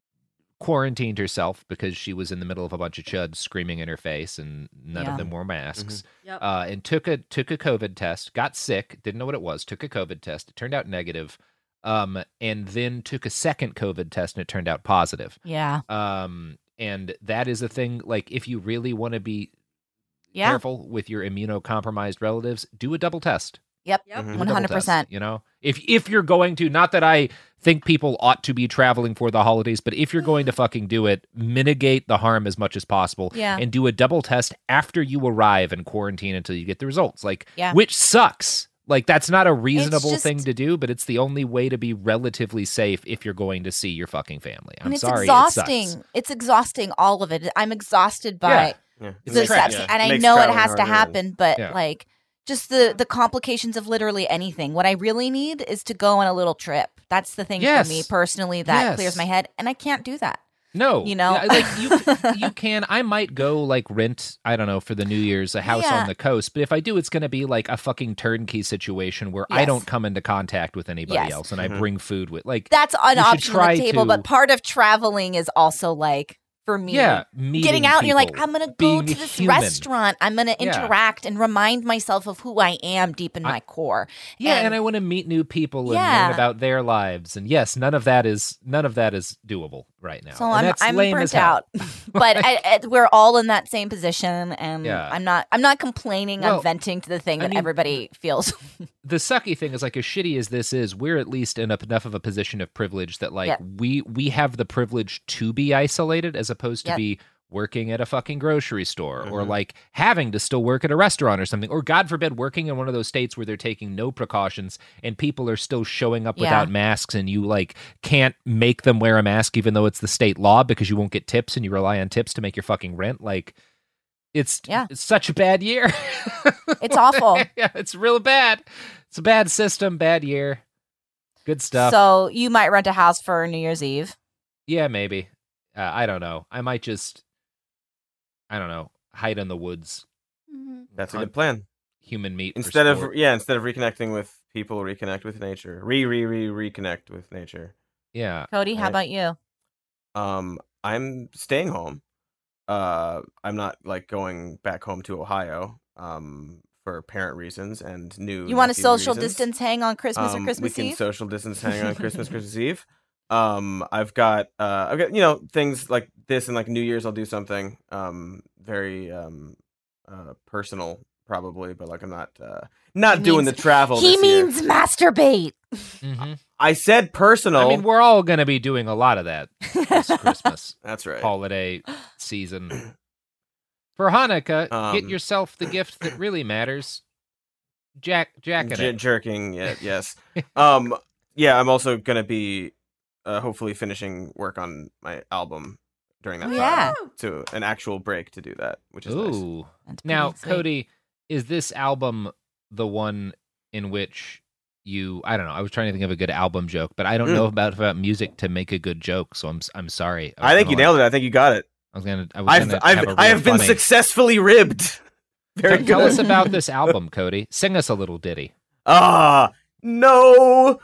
Speaker 8: quarantined herself because she was in the middle of a bunch of chuds screaming in her face, and none
Speaker 9: Yeah.
Speaker 8: of them wore masks.
Speaker 11: Yep.
Speaker 8: Uh, and took a took a COVID test, got sick, didn't know what it was, took a COVID test, it turned out negative, um, and then took a second COVID test and it turned out positive.
Speaker 9: Yeah,
Speaker 8: Um, and that is a thing. Like, if you really want to be
Speaker 9: yeah,
Speaker 8: careful with your immunocompromised relatives, do a double test.
Speaker 9: yep,
Speaker 11: Yep.
Speaker 8: Do a
Speaker 9: one
Speaker 8: double
Speaker 9: hundred
Speaker 8: test,
Speaker 9: percent.
Speaker 8: You know, if if you're going to, not that I think people ought to be traveling for the holidays, but if you're going to fucking do it, mitigate the harm as much as possible,
Speaker 9: Yeah.
Speaker 8: and do a double test after you arrive and quarantine until you get the results. Like,
Speaker 9: Yeah.
Speaker 8: which sucks. Like, that's not a reasonable
Speaker 9: just-
Speaker 8: thing to do, but it's the only way to be relatively safe if you're going to see your fucking family. I'm
Speaker 9: And it's
Speaker 8: sorry,
Speaker 9: exhausting.
Speaker 8: it sucks.
Speaker 9: It's exhausting, all of it. I'm exhausted by
Speaker 8: Yeah.
Speaker 10: Yeah.
Speaker 8: It's
Speaker 9: the
Speaker 8: a trap.
Speaker 9: steps,
Speaker 10: Yeah.
Speaker 9: and I
Speaker 10: Makes
Speaker 9: know it
Speaker 10: traveling
Speaker 9: has to
Speaker 10: harder.
Speaker 9: happen, but
Speaker 8: Yeah.
Speaker 9: like just the the complications of literally anything. What I really need is to go on a little trip. That's the thing
Speaker 8: Yes.
Speaker 9: for me personally that
Speaker 8: Yes.
Speaker 9: clears my head, and I can't do that.
Speaker 8: No,
Speaker 9: You know?
Speaker 8: Yeah, like you, you can. I might go like rent. I don't know, for the New Year's a house
Speaker 9: Yeah.
Speaker 8: on the coast. But if I do, it's going to be like a fucking turnkey situation where I
Speaker 9: Yes.
Speaker 8: don't come into contact with anybody
Speaker 9: Yes.
Speaker 8: else, and
Speaker 10: Mhm.
Speaker 8: I bring food with. Like,
Speaker 9: That's an
Speaker 8: you should
Speaker 9: option on
Speaker 8: try
Speaker 9: the table,
Speaker 8: to-
Speaker 9: but part of traveling is also like for me.
Speaker 8: yeah, meeting
Speaker 9: Getting out and you're like,
Speaker 8: people,
Speaker 9: I'm gonna go
Speaker 8: being
Speaker 9: to this
Speaker 8: human.
Speaker 9: restaurant. I'm gonna
Speaker 8: Yeah.
Speaker 9: interact and remind myself of who I am deep in
Speaker 8: I-
Speaker 9: my core.
Speaker 8: Yeah, and,
Speaker 9: And-
Speaker 8: I want to meet new people and
Speaker 9: Yeah.
Speaker 8: learn about their lives. And yes, none of that is none of that is doable right now.
Speaker 9: So
Speaker 8: And
Speaker 9: I'm
Speaker 8: that's
Speaker 9: I'm
Speaker 8: lame
Speaker 9: burnt
Speaker 8: as hell.
Speaker 9: out, but I, I, we're all in that same position, and
Speaker 8: Yeah.
Speaker 9: I'm not I'm not complaining.
Speaker 8: Well,
Speaker 9: I'm venting to the thing
Speaker 8: I
Speaker 9: that
Speaker 8: mean,
Speaker 9: everybody feels.
Speaker 8: The sucky thing is, like, as shitty as this is, we're at least in a, enough of a position of privilege that, like,
Speaker 9: Yeah.
Speaker 8: we we have the privilege to be isolated as opposed to
Speaker 9: Yep.
Speaker 8: be working at a fucking grocery store or
Speaker 10: Mhm.
Speaker 8: like having to still work at a restaurant or something, or God forbid working in one of those states where they're taking no precautions and people are still showing up
Speaker 9: Yeah.
Speaker 8: without masks, and you like can't make them wear a mask even though it's the state law because you won't get tips and you rely on tips to make your fucking rent. Like, It's,
Speaker 9: Yeah.
Speaker 8: it's such a bad year.
Speaker 9: It's awful.
Speaker 8: Yeah, it's real bad. It's a bad system, bad year. Good stuff.
Speaker 9: So you might rent a house for New Year's Eve.
Speaker 8: Yeah, maybe. Uh, I don't know. I might just, I don't know, hide in the woods.
Speaker 10: That's a
Speaker 8: Hunt
Speaker 10: good plan.
Speaker 8: Human meat for
Speaker 10: Instead of
Speaker 8: sport.
Speaker 10: yeah, instead of reconnecting with people, reconnect with nature. Re re re reconnect with nature.
Speaker 8: Yeah.
Speaker 9: Cody, how
Speaker 10: Right.
Speaker 9: about you?
Speaker 10: Um, I'm staying home. Uh, I'm not like going back home to Ohio. Um, for parent reasons and new.
Speaker 9: You want a
Speaker 10: nephew
Speaker 9: social
Speaker 10: reasons.
Speaker 9: distance hang on Christmas
Speaker 10: Um,
Speaker 9: or Christmas
Speaker 10: we can
Speaker 9: Eve?
Speaker 10: social distance hang on Christmas, Christmas Eve. Um, I've got uh, I've got you know things like this and like New Year's. I'll do something um very um uh personal probably, but like I'm not uh not
Speaker 9: He
Speaker 10: doing
Speaker 9: means-
Speaker 10: the travel.
Speaker 9: He
Speaker 10: this year.
Speaker 9: means masturbate.
Speaker 8: Mm-hmm.
Speaker 10: I said personal.
Speaker 8: I mean, we're all going to be doing a lot of that this Christmas.
Speaker 10: That's right.
Speaker 8: Holiday season. For Hanukkah,
Speaker 10: Um,
Speaker 8: get yourself the gift that really matters. Jack, jacking
Speaker 10: J-
Speaker 8: it.
Speaker 10: jerking. Yeah, yes. um, yeah. I'm also gonna be uh, hopefully finishing work on my album during that
Speaker 9: Oh,
Speaker 10: time.
Speaker 9: yeah.
Speaker 10: To an actual break to do that, which is nice.
Speaker 8: Ooh.
Speaker 9: That's
Speaker 8: Now,
Speaker 9: pretty sweet.
Speaker 8: Cody, is this album the one in which you? I don't know. I was trying to think of a good album joke, but I don't
Speaker 10: Mm.
Speaker 8: know about about music to make a good joke. So I'm s- I'm sorry.
Speaker 10: I think you nailed it. I think you got it.
Speaker 8: I was gonna. I was
Speaker 10: I've
Speaker 8: gonna
Speaker 10: I've
Speaker 8: have a
Speaker 10: I
Speaker 8: real
Speaker 10: have been
Speaker 8: funny-
Speaker 10: successfully ribbed. Very
Speaker 8: Tell-
Speaker 10: good.
Speaker 8: Tell us about this album, Cody. Sing us a little ditty.
Speaker 10: Ah, no.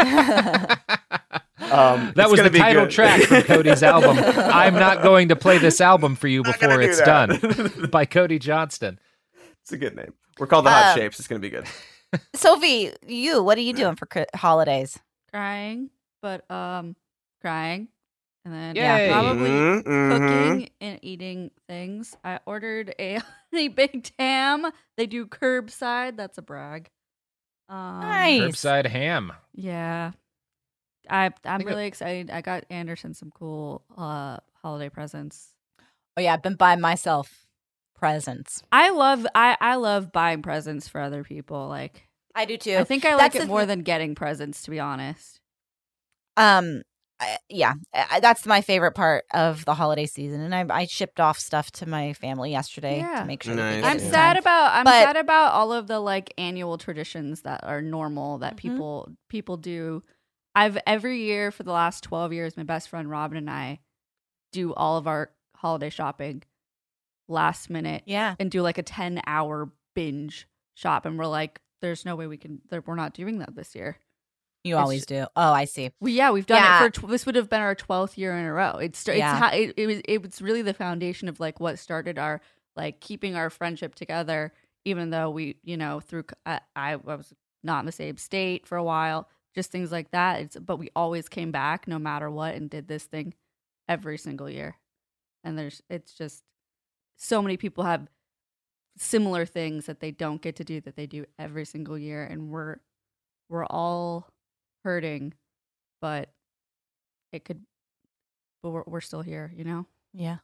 Speaker 10: Um,
Speaker 8: That
Speaker 10: it's
Speaker 8: was
Speaker 10: gonna
Speaker 8: the
Speaker 10: be
Speaker 8: title
Speaker 10: good.
Speaker 8: track from Cody's album. I'm not going to play this album for you
Speaker 10: Not
Speaker 8: before
Speaker 10: gonna do
Speaker 8: it's
Speaker 10: that.
Speaker 8: done. By Cody Johnston.
Speaker 10: It's a good name. We're called the Hot
Speaker 9: Um,
Speaker 10: Shapes. It's gonna be good.
Speaker 9: Sophie, you, what are you doing for cri- holidays?
Speaker 11: Crying, but um, crying, and then
Speaker 8: Yay.
Speaker 11: yeah, probably
Speaker 10: Mhm, mhm.
Speaker 11: cooking and eating things. I ordered a honey baked ham. They do curbside. That's a brag. Um,
Speaker 9: Nice.
Speaker 8: Curbside ham.
Speaker 11: Yeah, I I'm
Speaker 8: Think of-
Speaker 11: really excited. I got Anderson some cool uh holiday presents.
Speaker 9: Oh yeah, I've been buying myself presents.
Speaker 11: I love I I love buying presents for other people. Like
Speaker 9: I do too.
Speaker 11: I think I like
Speaker 9: That's
Speaker 11: it
Speaker 9: the
Speaker 11: more
Speaker 9: th-
Speaker 11: than getting presents, to be honest.
Speaker 9: Um, I, yeah, I, that's my favorite part of the holiday season, and I I shipped off stuff to my family yesterday
Speaker 11: Yeah.
Speaker 9: to make sure. That they
Speaker 10: Nice.
Speaker 9: get
Speaker 11: I'm
Speaker 9: it in
Speaker 11: sad
Speaker 9: time.
Speaker 11: about I'm
Speaker 9: But-
Speaker 11: sad about all of the like annual traditions that are normal that
Speaker 9: Mhm.
Speaker 11: people people do. I've every year for the last twelve years, my best friend Robin and I do all of our holiday shopping last minute
Speaker 9: Yeah,
Speaker 11: and do like a ten hour binge shop, and we're like, there's no way we can. there- We're not doing that this year.
Speaker 9: you
Speaker 11: It's
Speaker 9: always
Speaker 11: ju-
Speaker 9: do. Oh, I see.
Speaker 11: We yeah, we've done
Speaker 9: Yeah.
Speaker 11: it for tw- this would have been our twelfth year in a row. It's it's
Speaker 9: Yeah.
Speaker 11: how, it, it was it was really the foundation of like what started our like keeping our friendship together. Even though we you know through c- I, I was not in the same state for a while, just things like that. It's but we always came back no matter what and did this thing every single year. And there's it's just so many people have similar things that they don't get to do that they do every single year, and we're we're all hurting, but it could but we're, we're still here, you know.
Speaker 9: Yeah,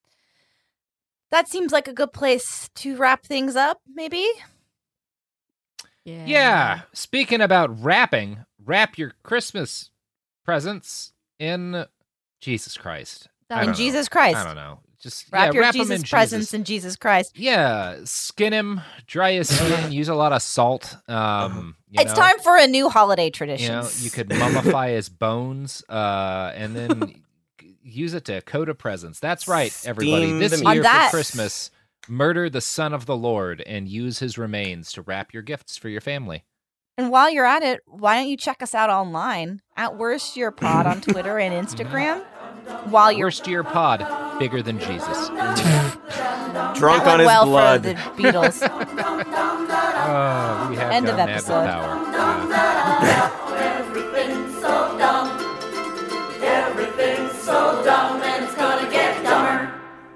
Speaker 9: that seems like a good place to wrap things up. Maybe.
Speaker 11: Yeah.
Speaker 8: Yeah. Speaking about wrapping, wrap your Christmas presents in Jesus Christ. I
Speaker 9: In
Speaker 8: don't know.
Speaker 9: Jesus Christ.
Speaker 8: I don't know. Just
Speaker 9: Wrap
Speaker 8: yeah,
Speaker 9: your
Speaker 8: wrap 'em
Speaker 9: Jesus
Speaker 8: in
Speaker 9: presents
Speaker 8: Jesus.
Speaker 9: in Jesus Christ.
Speaker 8: Yeah, skin him, dry his skin, use a lot of salt. Um, you
Speaker 9: It's
Speaker 8: know,
Speaker 9: time for a new holiday tradition.
Speaker 8: You know, you could mummify his bones, uh, and then use it to coat a presents. That's right, everybody.
Speaker 10: Steam
Speaker 8: This
Speaker 10: them.
Speaker 9: On
Speaker 8: year
Speaker 9: that-
Speaker 8: for Christmas, murder the Son of the Lord and use his remains to wrap your gifts for your family.
Speaker 9: And while you're at it, why don't you check us out online at Worst Year Pod on Twitter and Instagram? While you're
Speaker 8: Worst year pod, bigger than Jesus.
Speaker 10: Drunk
Speaker 9: that
Speaker 10: on
Speaker 9: went
Speaker 10: his
Speaker 9: well
Speaker 10: blood.
Speaker 9: for the Beatles.
Speaker 8: Oh, we have
Speaker 9: End of
Speaker 8: gone mad with
Speaker 9: episode.
Speaker 8: power. Yeah.
Speaker 7: Everything's so dumb. Everything's so dumb, and it's gonna get dumber.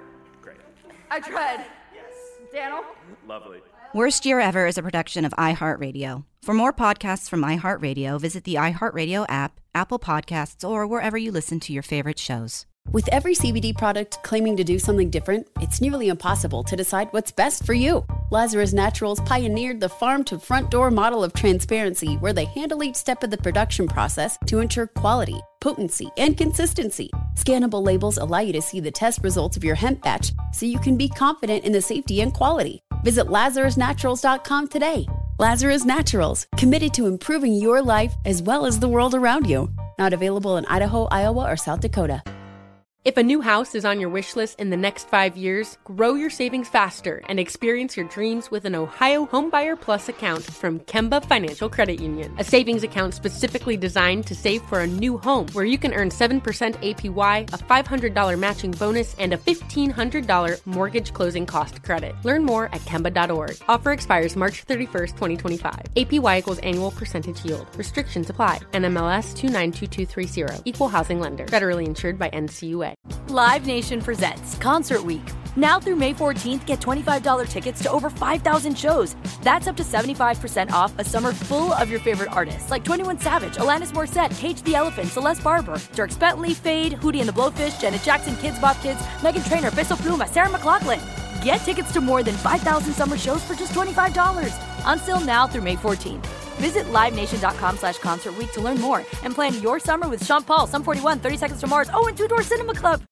Speaker 11: I tried. Yes. Daniel?
Speaker 10: Lovely.
Speaker 6: Worst Year Ever is a production of iHeartRadio. For more podcasts from iHeartRadio, visit the iHeartRadio app, Apple Podcasts, or wherever you listen to your favorite shows.
Speaker 5: With every C B D product claiming to do something different, it's nearly impossible to decide what's best for you. Lazarus Naturals pioneered the farm-to-front door model of transparency, where they handle each step of the production process to ensure quality, potency, and consistency. Scannable labels allow you to see the test results of your hemp batch so you can be confident in the safety and quality. Visit Lazarus Naturals dot com today. Lazarus Naturals, committed to improving your life as well as the world around you. Not available in Idaho, Iowa, or South Dakota.
Speaker 14: If a new house is on your wish list in the next five years, grow your savings faster and experience your dreams with an Ohio Homebuyer Plus account from Kemba Financial Credit Union. A savings account specifically designed to save for a new home, where you can earn seven percent A P Y, a five hundred dollars matching bonus, and a fifteen hundred dollars mortgage closing cost credit. Learn more at Kemba dot org. Offer expires March thirty-first, twenty twenty-five. A P Y equals annual percentage yield. Restrictions apply. N M L S two nine two two three zero. Equal housing lender. Federally insured by N C U A.
Speaker 16: Live Nation presents Concert Week. Now through May fourteenth, get twenty-five dollars tickets to over five thousand shows. That's up to seventy-five percent off a summer full of your favorite artists like twenty-one Savage, Alanis Morissette, Cage the Elephant, Celeste Barber, Dierks Bentley, Fade, Hootie and the Blowfish, Janet Jackson, Kids Bop Kids, Meghan Trainor, Peso Pluma, Sarah McLachlan. Get tickets to more than five thousand summer shows for just twenty-five dollars. On sale now through May fourteenth. Visit livenation.com slash concert week to learn more and plan your summer with Sean Paul, Sum forty-one, thirty Seconds to Mars, oh, and Two Door Cinema Club.